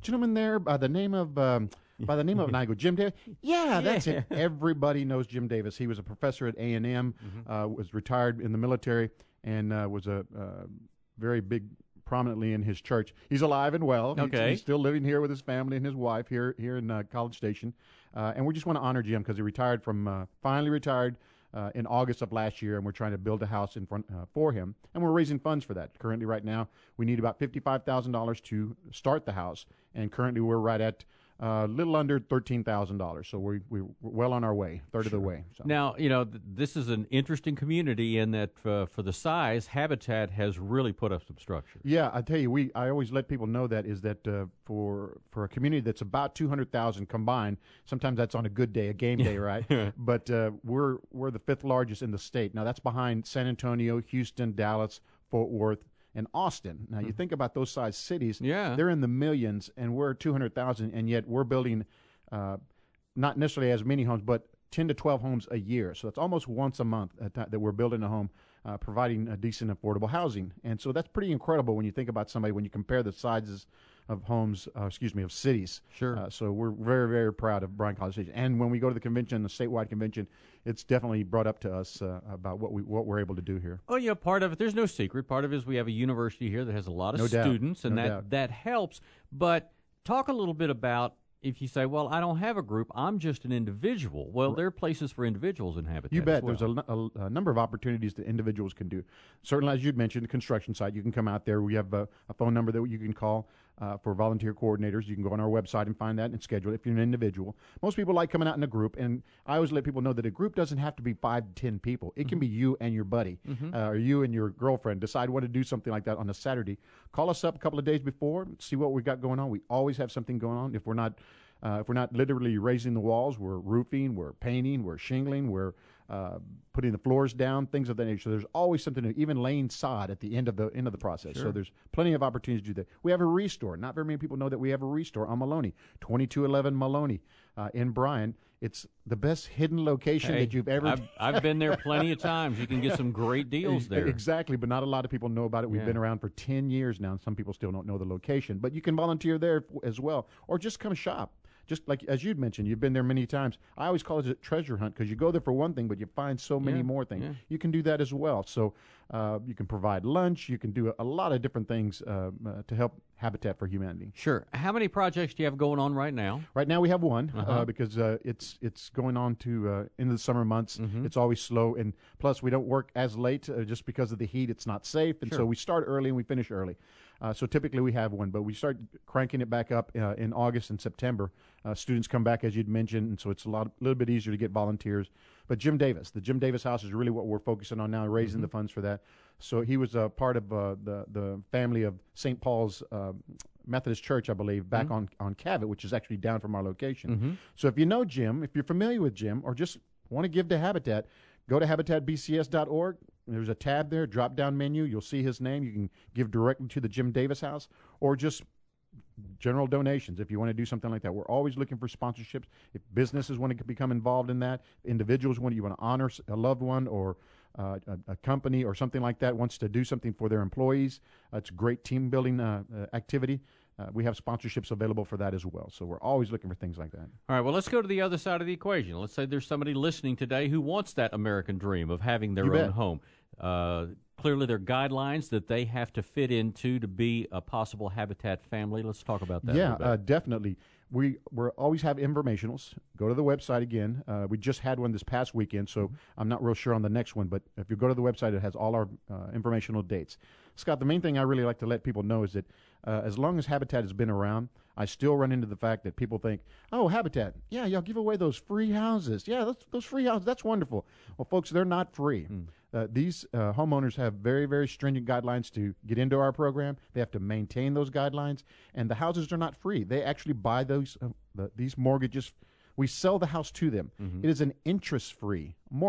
gentleman there by the name of um, by the name of, and I go, Jim Davis? Yeah, that's Yeah. it. Everybody knows Jim Davis. He was a professor at A and M, Mm-hmm. uh, was retired in the military, and uh, was a uh, very big, prominently in his church. He's alive and well. He's- Okay. He's, still living here with his family and his wife here here in uh, College Station. Uh, and we just want to honor Jim because he retired from, uh, finally retired uh, in August of last year, and we're trying to build a house in front uh, for him. And we're raising funds for that. Currently, right now, we need about fifty-five thousand dollars to start the house, and currently we're right at a uh, little under thirteen thousand dollars. So we, we, we're well on our way, third of the way. So. Now, you know, th- this is an interesting community in that uh, for the size, Habitat has really put up some structure. Yeah, I tell you, we I always let people know that is that uh, for for a community that's about two hundred thousand combined, sometimes that's on a good day, a game day, right? But uh, we're we're the fifth largest in the state. Now that's behind San Antonio, Houston, Dallas, Fort Worth, and Austin. Now you think about those size cities, Yeah. they're in the millions, and we're two hundred thousand, and yet we're building uh, not necessarily as many homes, but ten to twelve homes a year. So that's almost once a month at that that we're building a home, uh, providing a decent affordable housing. And so that's pretty incredible when you think about somebody, when you compare the sizes of homes, uh, excuse me, of cities. Sure. Uh, so we're very, very proud of Bryan College Station. And when we go to the convention, the statewide convention, it's definitely brought up to us uh, about what we what we're able to do here. Oh, yeah, part of it, there's no secret. Part of it is we have a university here that has a lot of No doubt. students, and No that, doubt. that helps. But talk a little bit about if you say, well, I don't have a group, I'm just an individual. Well, there are places for individuals in Habitat. You bet. as well. There's a, a, a number of opportunities that individuals can do. Certainly, as you'd mentioned, the construction site, you can come out there. We have a, a phone number that you can call uh, for volunteer coordinators. You can go on our website and find that and schedule it if you're an individual. Most people like coming out in a group, and I always let people know that a group doesn't have to be five to ten people. It can be you and your buddy, Mhm. uh, or you and your girlfriend. Decide what to do something like that on a Saturday. Call us up a couple of days before, see what we've got going on. We always have something going on. If we're not Uh, if we're not literally raising the walls, we're roofing, we're painting, we're shingling, we're uh, putting the floors down, things of that nature. So there's always something to, even laying sod at the end of the end of the process. Sure. So there's plenty of opportunities to do that. We have a restore. Not very many people know that we have a restore on Maloney, twenty-two eleven Maloney uh, in Bryan. It's the best hidden location Hey, that you've ever. I've, I've been there plenty of times. You can get some great deals there. Exactly, but not a lot of people know about it. We've Yeah. been around for ten years now, and some people still don't know the location. But you can volunteer there as well, or just come shop. Just like, as you'd mentioned, you've been there many times. I always call it a treasure hunt because you go there for one thing, but you find so many Yeah, more things. yeah. You can do that as well. So uh, you can provide lunch. You can do a, a lot of different things uh, uh, to help Habitat for Humanity. Sure. How many projects do you have going on right now? Right now we have one uh Uh-huh. because uh, it's it's going on to uh, into the summer months. Mhm. It's always slow, and plus we don't work as late uh, just because of the heat. It's not safe, and Sure. so we start early and we finish early. Uh, so typically we have one, but we start cranking it back up uh, in August and September. Uh, students come back, as you'd mentioned, and so it's a lot, a little bit easier to get volunteers. But Jim Davis, the Jim Davis House is really what we're focusing on now, raising Mhm. the funds for that. So he was a part of uh, the the family of Saint Paul's uh, Methodist Church, I believe, back Mhm. on on Cabot, which is actually down from our location. Mhm. So if you know Jim, if you're familiar with Jim, or just want to give to Habitat, go to habitat b c s dot org. There's a tab there, drop down menu. You'll see his name. You can give directly to the Jim Davis House, or just general donations if you want to do something like that. We're always looking for sponsorships. If businesses want to become involved in that, individuals want you want to honor a loved one, or uh, a, a company or something like that wants to do something for their employees, uh, it's a great team building uh, uh, activity. Uh, we have sponsorships available for that as well. So we're always looking for things like that. All right, well, let's go to the other side of the equation. Let's say there's somebody listening today who wants that American dream of having their You own bet. home. Uh, clearly, there are guidelines that they have to fit into to be a possible Habitat family. Let's talk about that. a Yeah, little bit. uh, definitely. We we always have informationals. Go to the website again. Uh, we just had one this past weekend, so Mm-hmm. I'm not real sure on the next one. But if you go to the website, it has all our uh, informational dates. Scott, the main thing I really like to let people know is that uh, as long as Habitat has been around, I still run into the fact that people think, oh, Habitat, yeah, y'all give away those free houses. Yeah, those, those free houses, that's wonderful. Well, folks, they're not free. Mm. Uh, these uh, homeowners have very, very stringent guidelines to get into our program. They have to maintain those guidelines, and the houses are not free. They actually buy those uh, the, these mortgages. We sell the house to them. Mhm. It is an interest-free mortgage.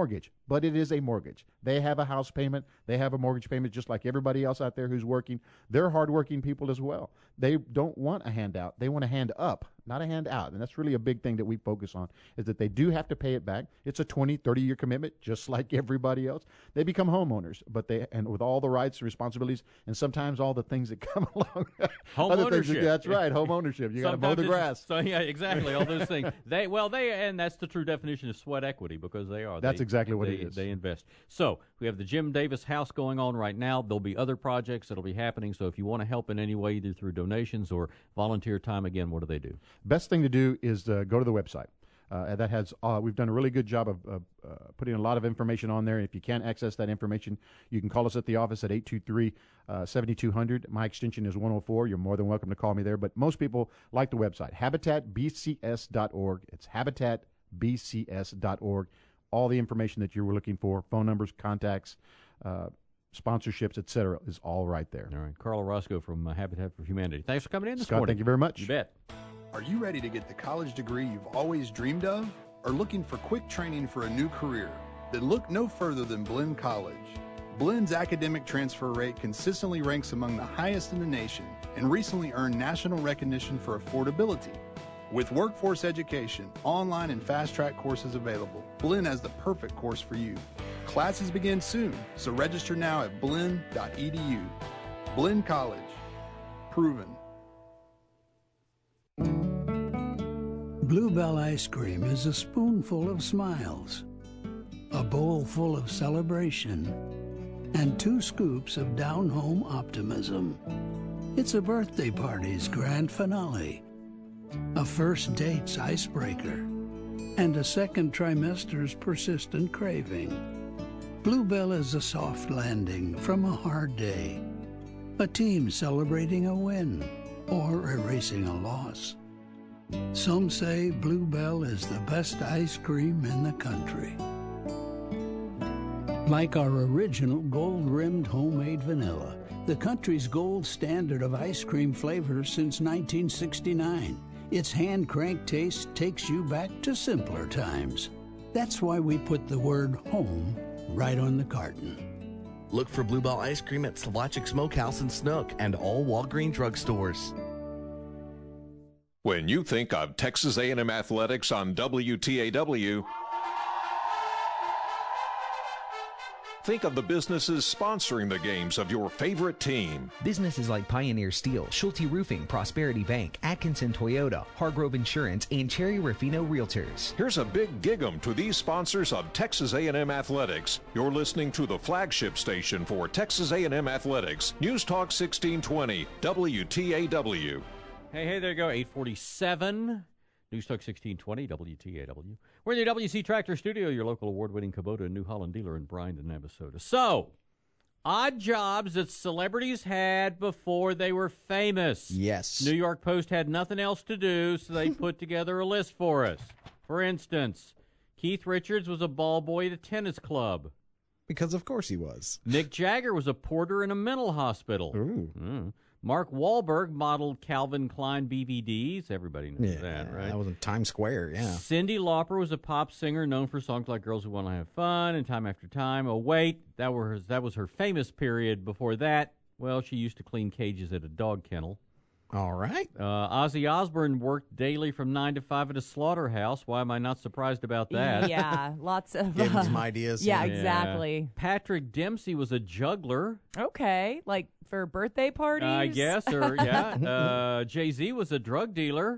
but it is a mortgage. They have a house payment. They have a mortgage payment just like everybody else out there who's working. They're hardworking people as well. They don't want a handout. They want a hand up, not a hand out. And that's really a big thing that we focus on, is that they do have to pay it back. It's a twenty, thirty-year commitment, just like everybody else. They become homeowners, but they and with all the rights and responsibilities and sometimes all the things that come along. Home Other ownership. Things that, that's right, home ownership. You got to mow the Sometimes grass. it's- So yeah, exactly. All those things. They well, they and that's the true definition of sweat equity because they are. That's They- exactly what they, it is. They invest. So we have the Jim Davis House going on right now. There'll be other projects that'll be happening. So if you want to help in any way, either through donations or volunteer time, again, what do they do? Best thing to do is uh, go to the website. Uh, and that has uh, we've done a really good job of, of uh, putting a lot of information on there. And if you can't access that information, you can call us at the office at eight two three, seven two zero zero. My extension is one oh four. You're more than welcome to call me there. But most people like the website, habitat b c s dot org. It's habitat b c s dot org. All the information that you were looking for, phone numbers, contacts, uh, sponsorships, et cetera, is all right there. All right. Carl Roscoe from uh, Habitat for Humanity. Thanks for coming in this Scott, morning. thank you very much. You bet. Are you ready to get the college degree you've always dreamed of? Or looking for quick training for a new career? Then look no further than Blinn College. Blinn's academic transfer rate consistently ranks among the highest in the nation and recently earned national recognition for affordability. With workforce education, online and fast-track courses available, Blinn has the perfect course for you. Classes begin soon, so register now at blinn dot e d u. Blinn College. Proven. Bluebell ice cream is a spoonful of smiles, a bowl full of celebration, and two scoops of down-home optimism. It's a birthday party's grand finale, a first date's icebreaker, and a second trimester's persistent craving. Bluebell is a soft landing from a hard day, a team celebrating a win or erasing a loss. Some say Bluebell is the best ice cream in the country. Like our original gold-rimmed homemade vanilla, the country's gold standard of ice cream flavors since nineteen sixty-nine. Its hand-crank taste takes you back to simpler times. That's why we put the word home right on the carton. Look for Bluebell ice cream at Slovaczyk Smokehouse and Snook and all Walgreens drugstores. When you think of Texas A and M athletics on W T A W, think of the businesses sponsoring the games of your favorite team. Businesses like Pioneer Steel, Schulte Roofing, Prosperity Bank, Atkinson Toyota, Hargrove Insurance, and Cherry Rufino Realtors. Here's a big gig-em to these sponsors of Texas A and M Athletics. You're listening to the flagship station for Texas A and M Athletics, News Talk sixteen twenty, W T A W. Hey, hey, there you go, eight forty-seven. News Talk sixteen twenty, W T A W. We're in the W C Tractor Studio, your local award-winning Kubota and New Holland dealer in Bryan, Navasota. So, odd jobs that celebrities had before they were famous. Yes. New York Post had nothing else to do, so they put together a list for us. For instance, Keith Richards was a ball boy at a tennis club. Because of course he was. Mick Jagger was a porter in a mental hospital. Ooh. Mm. Mark Wahlberg modeled Calvin Klein B V Ds. Everybody knows Yeah, that, right? That was in Times Square, yeah. Cyndi Lauper was a pop singer known for songs like Girls Who Want to Have Fun and Time After Time. Oh, wait, that was, that was her famous period. Before that, well, she used to clean cages at a dog kennel. All right. Uh, Ozzy Osbourne worked daily from nine to five at a slaughterhouse. Why am I not surprised about that? Yeah, lots of... Gave him uh, some ideas. Yeah, Yeah. exactly. Patrick Dempsey was a juggler. Okay, like for birthday parties? I guess, or yeah. Uh, Jay-Z was a drug dealer.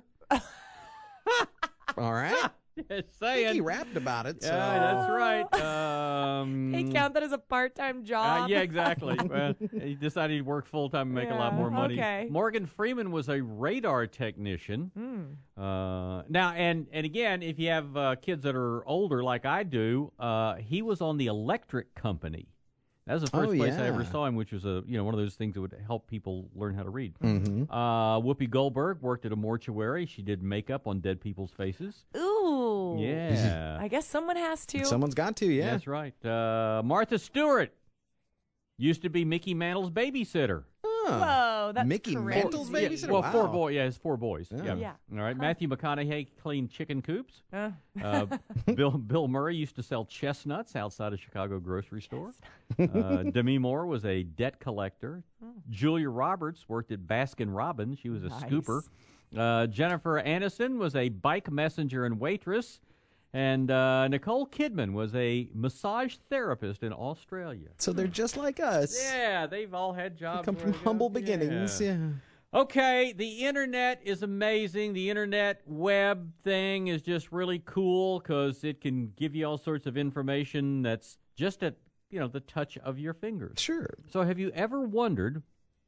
All right. Just I saying. think he rapped about it. So. Yeah, that's right. Um, He count that as a part-time job? Uh, yeah, exactly. Well, he decided he'd work full-time and make a lot Yeah, more money. okay. Morgan Freeman was a radar technician. Hmm. Uh, now, and, and again, if you have uh, kids that are older like I do, uh, he was on the electric company. That was the first Oh, place I yeah. ever saw him, which was a you know one of those things that would help people learn how to read. Mhm. Uh, Whoopi Goldberg worked at a mortuary. She did makeup on dead people's faces. Ooh. Yeah. I guess someone has to. Someone's got to, yeah. That's right. Uh, Martha Stewart used to be Mickey Mantle's babysitter. Oh. Whoa. Oh, that's Mickey crazy. Mantle's Yeah, babysitter? well, wow. four boys. Yeah, it's four boys. Yeah. Yeah. Yeah. All right. Huh. Matthew McConaughey cleaned chicken coops. Uh. Uh, Bill Bill Murray used to sell chestnuts outside a Chicago grocery store. Uh, Demi Moore was a debt collector. Oh. Julia Roberts worked at Baskin Robbins. She was a Nice. scooper. Uh, Jennifer Aniston was a bike messenger and waitress. And uh, Nicole Kidman was a massage therapist in Australia. So they're just like us. Yeah, they've all had jobs. They come from where they humble go. beginnings. Yeah. Okay, the internet is amazing. The internet web thing is just really cool because it can give you all sorts of information that's just at, you know, the touch of your fingers. Sure. So have you ever wondered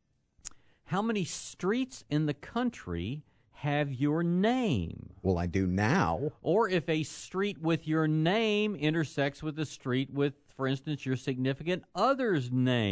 how many streets in the country have your name? Well, I do now. Or if a street with your name intersects with a street with, for instance, your significant other's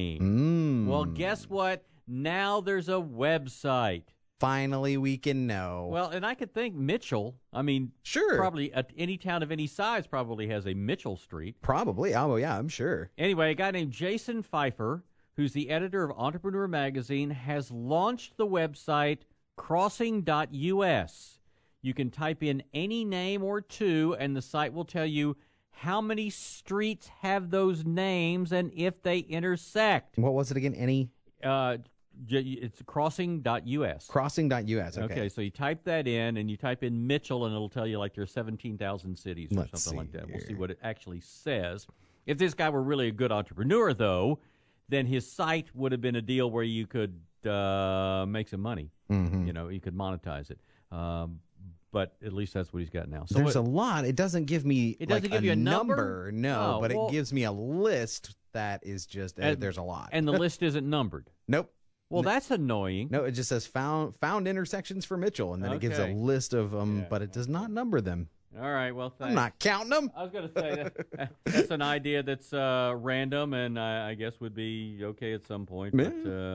name. Mm. Well, guess what? Now there's a website. Finally, we can know. Well, and I could think Mitchell. I mean, sure. Probably at any town of any size probably has a Mitchell Street. Probably. Oh, yeah, I'm sure. Anyway, a guy named Jason Pfeiffer, who's the editor of Entrepreneur Magazine, has launched the website crossing dot U S. You can type in any name or two, and the site will tell you how many streets have those names and if they intersect. What was it again? Any? Uh, j- it's crossing dot U S. crossing dot U S. Okay. Okay, so you type that in, and you type in Mitchell, and it'll tell you like there's seventeen thousand cities or Let's something like see that. We'll see here. what it actually says. If this guy were really a good entrepreneur, though, then his site would have been a deal where you could uh, make some money. Mm-hmm. You know, you could monetize it. Um, but at least that's what he's got now. So There's what- a lot. It doesn't give me It doesn't like give you a number? no, Oh, but well- it gives me a list that is just, uh, And- there's a lot. and the list isn't numbered. Nope. Well, No. that's annoying. No, it just says found found intersections for Mitchell, and then it gives a Okay. list of them, but it does not number them. All right, well, thanks. I'm not counting them. I was going to say that, that's an idea that's uh, random and I, I guess would be okay at some point, but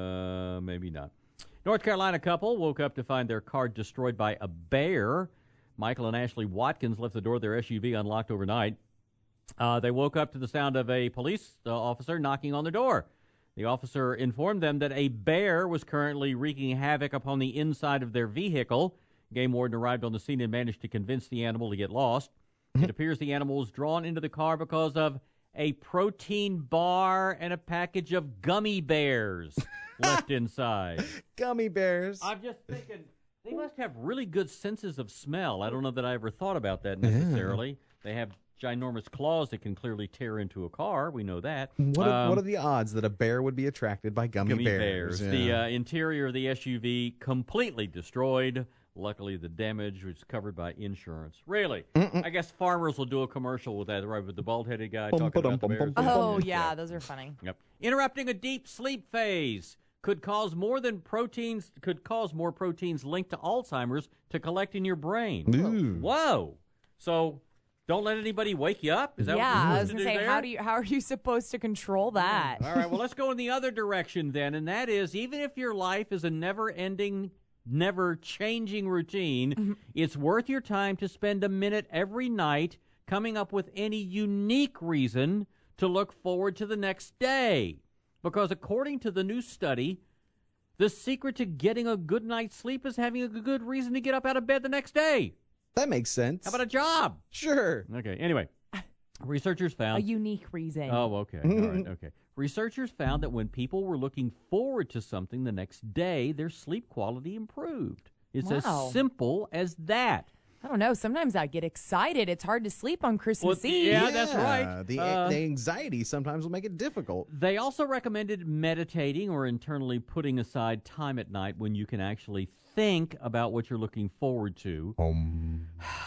uh, maybe not. North Carolina couple woke up to find their car destroyed by a bear. Michael and Ashley Watkins left the door of their S U V unlocked overnight. Uh, they woke up to the sound of a police uh, officer knocking on their door. The officer informed them that a bear was currently wreaking havoc upon the inside of their vehicle. Game warden arrived on the scene and managed to convince the animal to get lost. It appears the animal was drawn into the car because of a protein bar and a package of gummy bears left inside. Gummy bears. I'm just thinking, they must have really good senses of smell. I don't know that I ever thought about that necessarily. They have ginormous claws that can clearly tear into a car. We know that. What are, Um, what are the odds that a bear would be attracted by gummy, Gummy bears? bears. The uh, interior of the S U V completely destroyed. Luckily, the damage was covered by insurance. Really? I guess farmers will do a commercial with that, right? With the bald-headed guy Bum, talking ba-dum, about the bum, bears. bum, Oh, yeah, those are funny. Yep. Interrupting a deep sleep phase could cause more than proteins, could cause more proteins linked to Alzheimer's to collect in your brain. Ooh. Whoa. So don't let anybody wake you up? Is that Yeah, what I you're was supposed gonna to do say, there? how do you how are you supposed to control that? All right, well, let's go in the other direction then, and that is even if your life is a never-ending, never-changing routine, it's worth your time to spend a minute every night coming up with any unique reason to look forward to the next day. Because according to the new study, the secret to getting a good night's sleep is having a good reason to get up out of bed the next day. That makes sense. How about a job? Sure. Okay, anyway. Researchers found... A unique reason. Oh, okay. All right, okay. Researchers found that when people were looking forward to something the next day, their sleep quality improved. It's Wow. as simple as that. I don't know. Sometimes I get excited. It's hard to sleep on Christmas Well, Eve. yeah, that's right. The, Uh, the anxiety sometimes will make it difficult. They also recommended meditating or internally putting aside time at night when you can actually think about what you're looking forward to. Um.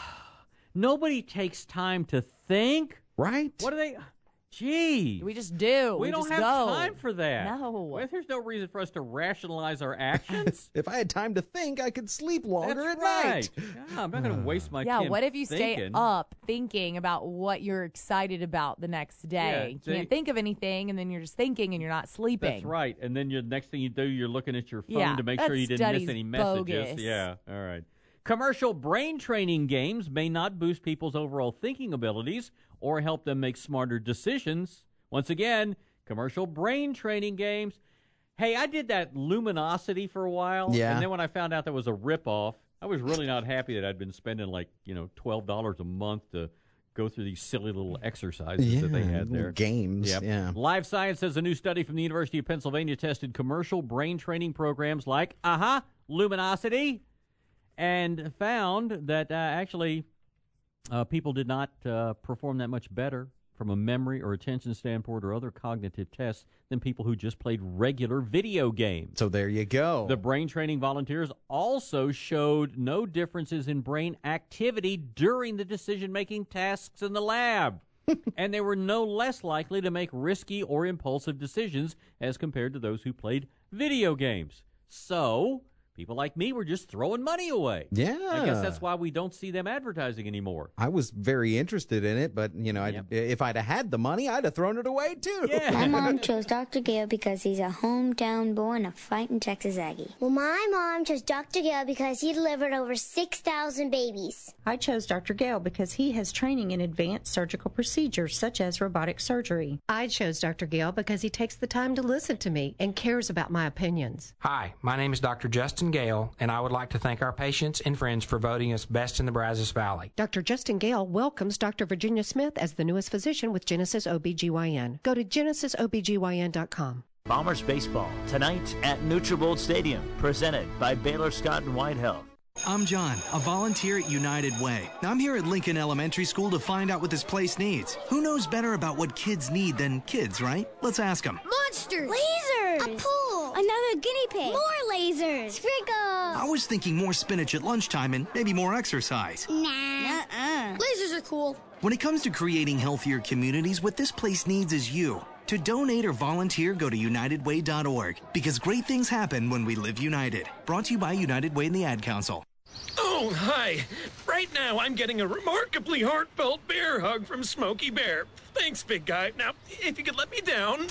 Nobody takes time to think. Right? What do they... Gee. We just do. We, We don't just have go. time for that. No. Well, there's no reason for us to rationalize our actions. If I had time to think, I could sleep longer That's at right. night. Yeah, I'm not going to waste my Yeah, time what if you stay thinking. up thinking about what you're excited about the next day? Yeah, you see? can't think of anything, and then you're just thinking and you're not sleeping. That's right. And then the next thing you do, you're looking at your phone Yeah, to make that sure you didn't miss study's any messages. bogus. Yeah, all right. Commercial brain training games may not boost people's overall thinking abilities or help them make smarter decisions. Once again, commercial brain training games. Hey, I did that Luminosity for a while. Yeah. And then when I found out that was a ripoff, I was really not happy that I'd been spending like, you know, twelve dollars a month to go through these silly little exercises yeah, that they had there. Games. Yep. Yeah. Live Science says a new study from the University of Pennsylvania tested commercial brain training programs like, uh-huh, Luminosity, and found that uh, actually uh, people did not uh, perform that much better from a memory or attention standpoint or other cognitive tests than people who just played regular video games. So there you go. The brain training volunteers also showed no differences in brain activity during the decision-making tasks in the lab. And they were no less likely to make risky or impulsive decisions as compared to those who played video games. So people like me were just throwing money away. Yeah. I guess that's why we don't see them advertising anymore. I was very interested in it, but, you know, I'd, Yep. if I'd have had the money, I'd have thrown it away, too. Yeah. My mom chose Doctor Gale because he's a hometown boy and a fighting Texas Aggie. Well, my mom chose Doctor Gale because he delivered over six thousand babies. I chose Doctor Gale because he has training in advanced surgical procedures such as robotic surgery. I chose Doctor Gale because he takes the time to listen to me and cares about my opinions. Hi, my name is Doctor Justin Gale, and I would like to thank our patients and friends for voting us best in the Brazos Valley. Doctor Justin Gale welcomes Doctor Virginia Smith as the newest physician with Genesis O B G Y N. Go to genesis o b g y n dot com. Bombers baseball tonight at Nutrabolt Stadium, presented by Baylor Scott and White Health. I'm John, a volunteer at United Way. I'm here at Lincoln Elementary School to find out what this place needs. Who knows better about what kids need than kids, right? Let's ask them. Monsters! Lasers! A pool! Another guinea pig! More lasers! Sprinkles! I was thinking more spinach at lunchtime and maybe more exercise. Nah. Uh-uh. Lasers are cool. When it comes to creating healthier communities, what this place needs is you. To donate or volunteer, go to united way dot org, because great things happen when we live united. Brought to you by United Way and the Ad Council. Oh, hi. Right now, I'm getting a remarkably heartfelt bear hug from Smokey Bear. Thanks, big guy. Now, if you could let me down.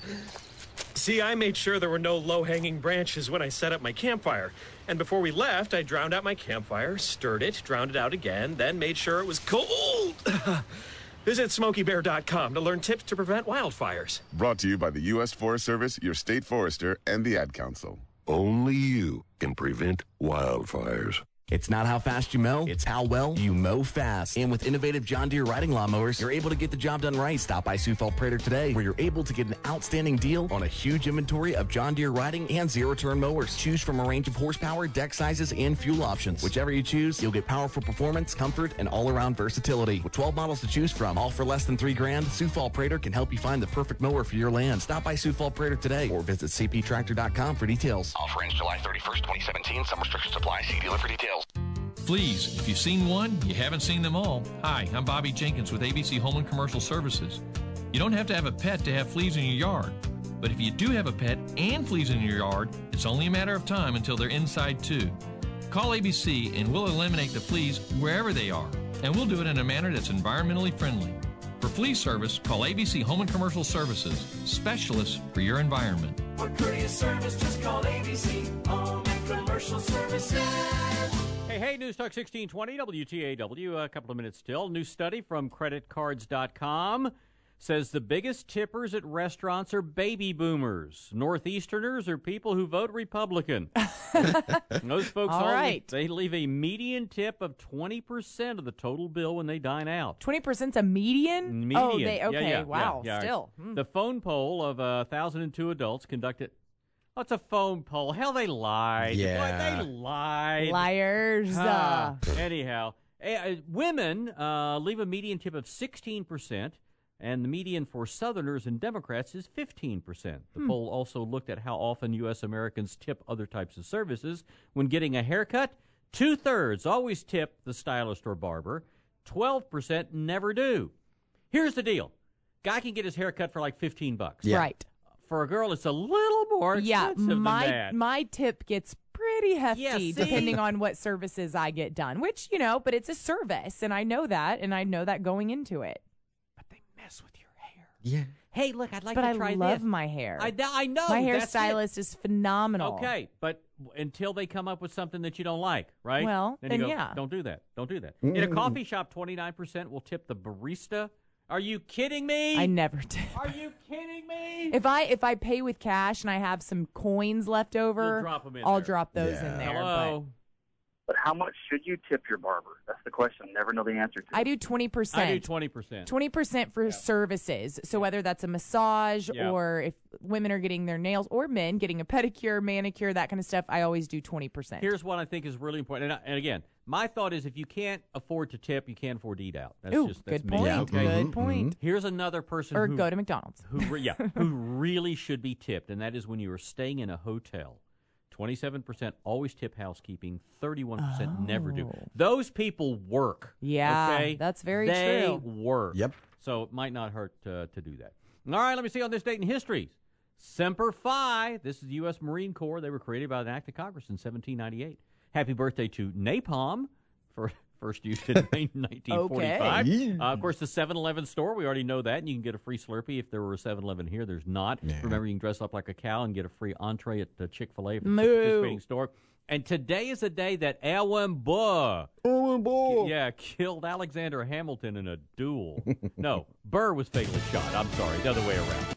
See, I made sure there were no low-hanging branches when I set up my campfire. And before we left, I drowned out my campfire, stirred it, drowned it out again, then made sure it was cold. Visit smokey bear dot com to learn tips to prevent wildfires. Brought to you by the U S Forest Service, your state forester, and the Ad Council. Only you can prevent wildfires. It's not how fast you mow, it's how well you mow fast. And with innovative John Deere riding lawnmowers, you're able to get the job done right. Stop by Sioux Falls Prater today, where you're able to get an outstanding deal on a huge inventory of John Deere riding and zero-turn mowers. Choose from a range of horsepower, deck sizes, and fuel options. Whichever you choose, you'll get powerful performance, comfort, and all-around versatility. With twelve models to choose from, all for less than three grand, Sioux Falls Prater can help you find the perfect mower for your land. Stop by Sioux Falls Prater today, or visit c p tractor dot com for details. Offer ends July thirty-first, twenty seventeen. Some restrictions apply. See dealer for details. Fleas. If you've seen one, you haven't seen them all. Hi, I'm Bobby Jenkins with A B C Home and Commercial Services. You don't have to have a pet to have fleas in your yard. But if you do have a pet and fleas in your yard, it's only a matter of time until they're inside too. Call A B C and we'll eliminate the fleas wherever they are. And we'll do it in a manner that's environmentally friendly. For flea service, call A B C Home and Commercial Services, specialists for your environment. For courteous service, just call A B C Home and Commercial Services. Hey, hey, News Talk sixteen twenty, W T A W, a couple of minutes still. New study from credit cards dot com says the biggest tippers at restaurants are baby boomers. Northeasterners are people who vote Republican. Those folks, All all right. they leave a median tip of twenty percent of the total bill when they dine out. twenty percent's a median? Median. Oh, they, okay, Yeah, yeah, wow, yeah, yeah. still. Hmm. The phone poll of uh, one thousand two adults conducted. Oh, it's a phone poll. Hell, they lied. Yeah. Boy, they lied. Liars. Ah, anyhow, uh, women uh, leave a median tip of sixteen percent, and the median for Southerners and Democrats is fifteen percent. The Hmm. poll also looked at how often U S Americans tip other types of services. When getting a haircut, two-thirds always tip the stylist or barber. twelve percent never do. Here's the deal. Guy can get his hair cut for like fifteen bucks. Yeah. Right. For a girl, it's a little more Yeah, expensive my than that. my tip gets pretty hefty Yeah, see? depending on what services I get done, which, you know, but it's a service, and I know that, and I know that going into it. Yeah. Hey, look, I'd like but to I try love this. my hair. I, I know. My that's it. hairstylist is phenomenal. Okay, but until they come up with something that you don't like, right? Well, then, then you go, yeah. Don't do that. Don't do that. Mm-mm. In a coffee shop, twenty-nine percent will tip the barista Are you kidding me? I never tip. Are you kidding me? If I if I pay with cash and I have some coins left over, You'll drop 'em in I'll there. drop those Yeah. in there. Hello? But how much should you tip your barber? That's the question. Never know the answer to. But I do twenty percent. I do twenty percent. twenty percent for services. So whether that's a massage Yeah. or if women are getting their nails or men getting a pedicure, manicure, that kind of stuff, I always do twenty percent. Here's what I think is really important. And, I, and again, my thought is if you can't afford to tip, you can't afford to eat out. That's Ooh, just that's good me. point. Yeah. Okay? Good point. Here's another person Or who, go to McDonald's. Who re- yeah, who really should be tipped, and that is when you are staying in a hotel. twenty-seven percent always tip housekeeping, thirty-one percent never do. Those people work. Yeah, okay? that's very they true. work. Yep. So it might not hurt uh, to do that. All right, let me see on this date in history. Semper Fi. This is the U S Marine Corps. They were created by an act of Congress in seventeen ninety-eight. Happy birthday to Napalm for first used in nineteen forty-five. Okay. Uh, of course, the seven eleven store, we already know that, and you can get a free Slurpee. If there were a seven eleven here, there's not. Yeah. Remember, you can dress up like a cow and get a free entree at the Chick-fil-A if it's a Moo. participating store. And today is a day that Erwin Burr, Erwin Burr. yeah, killed Alexander Hamilton in a duel. No, Burr was fatally shot. I'm sorry, the other way around.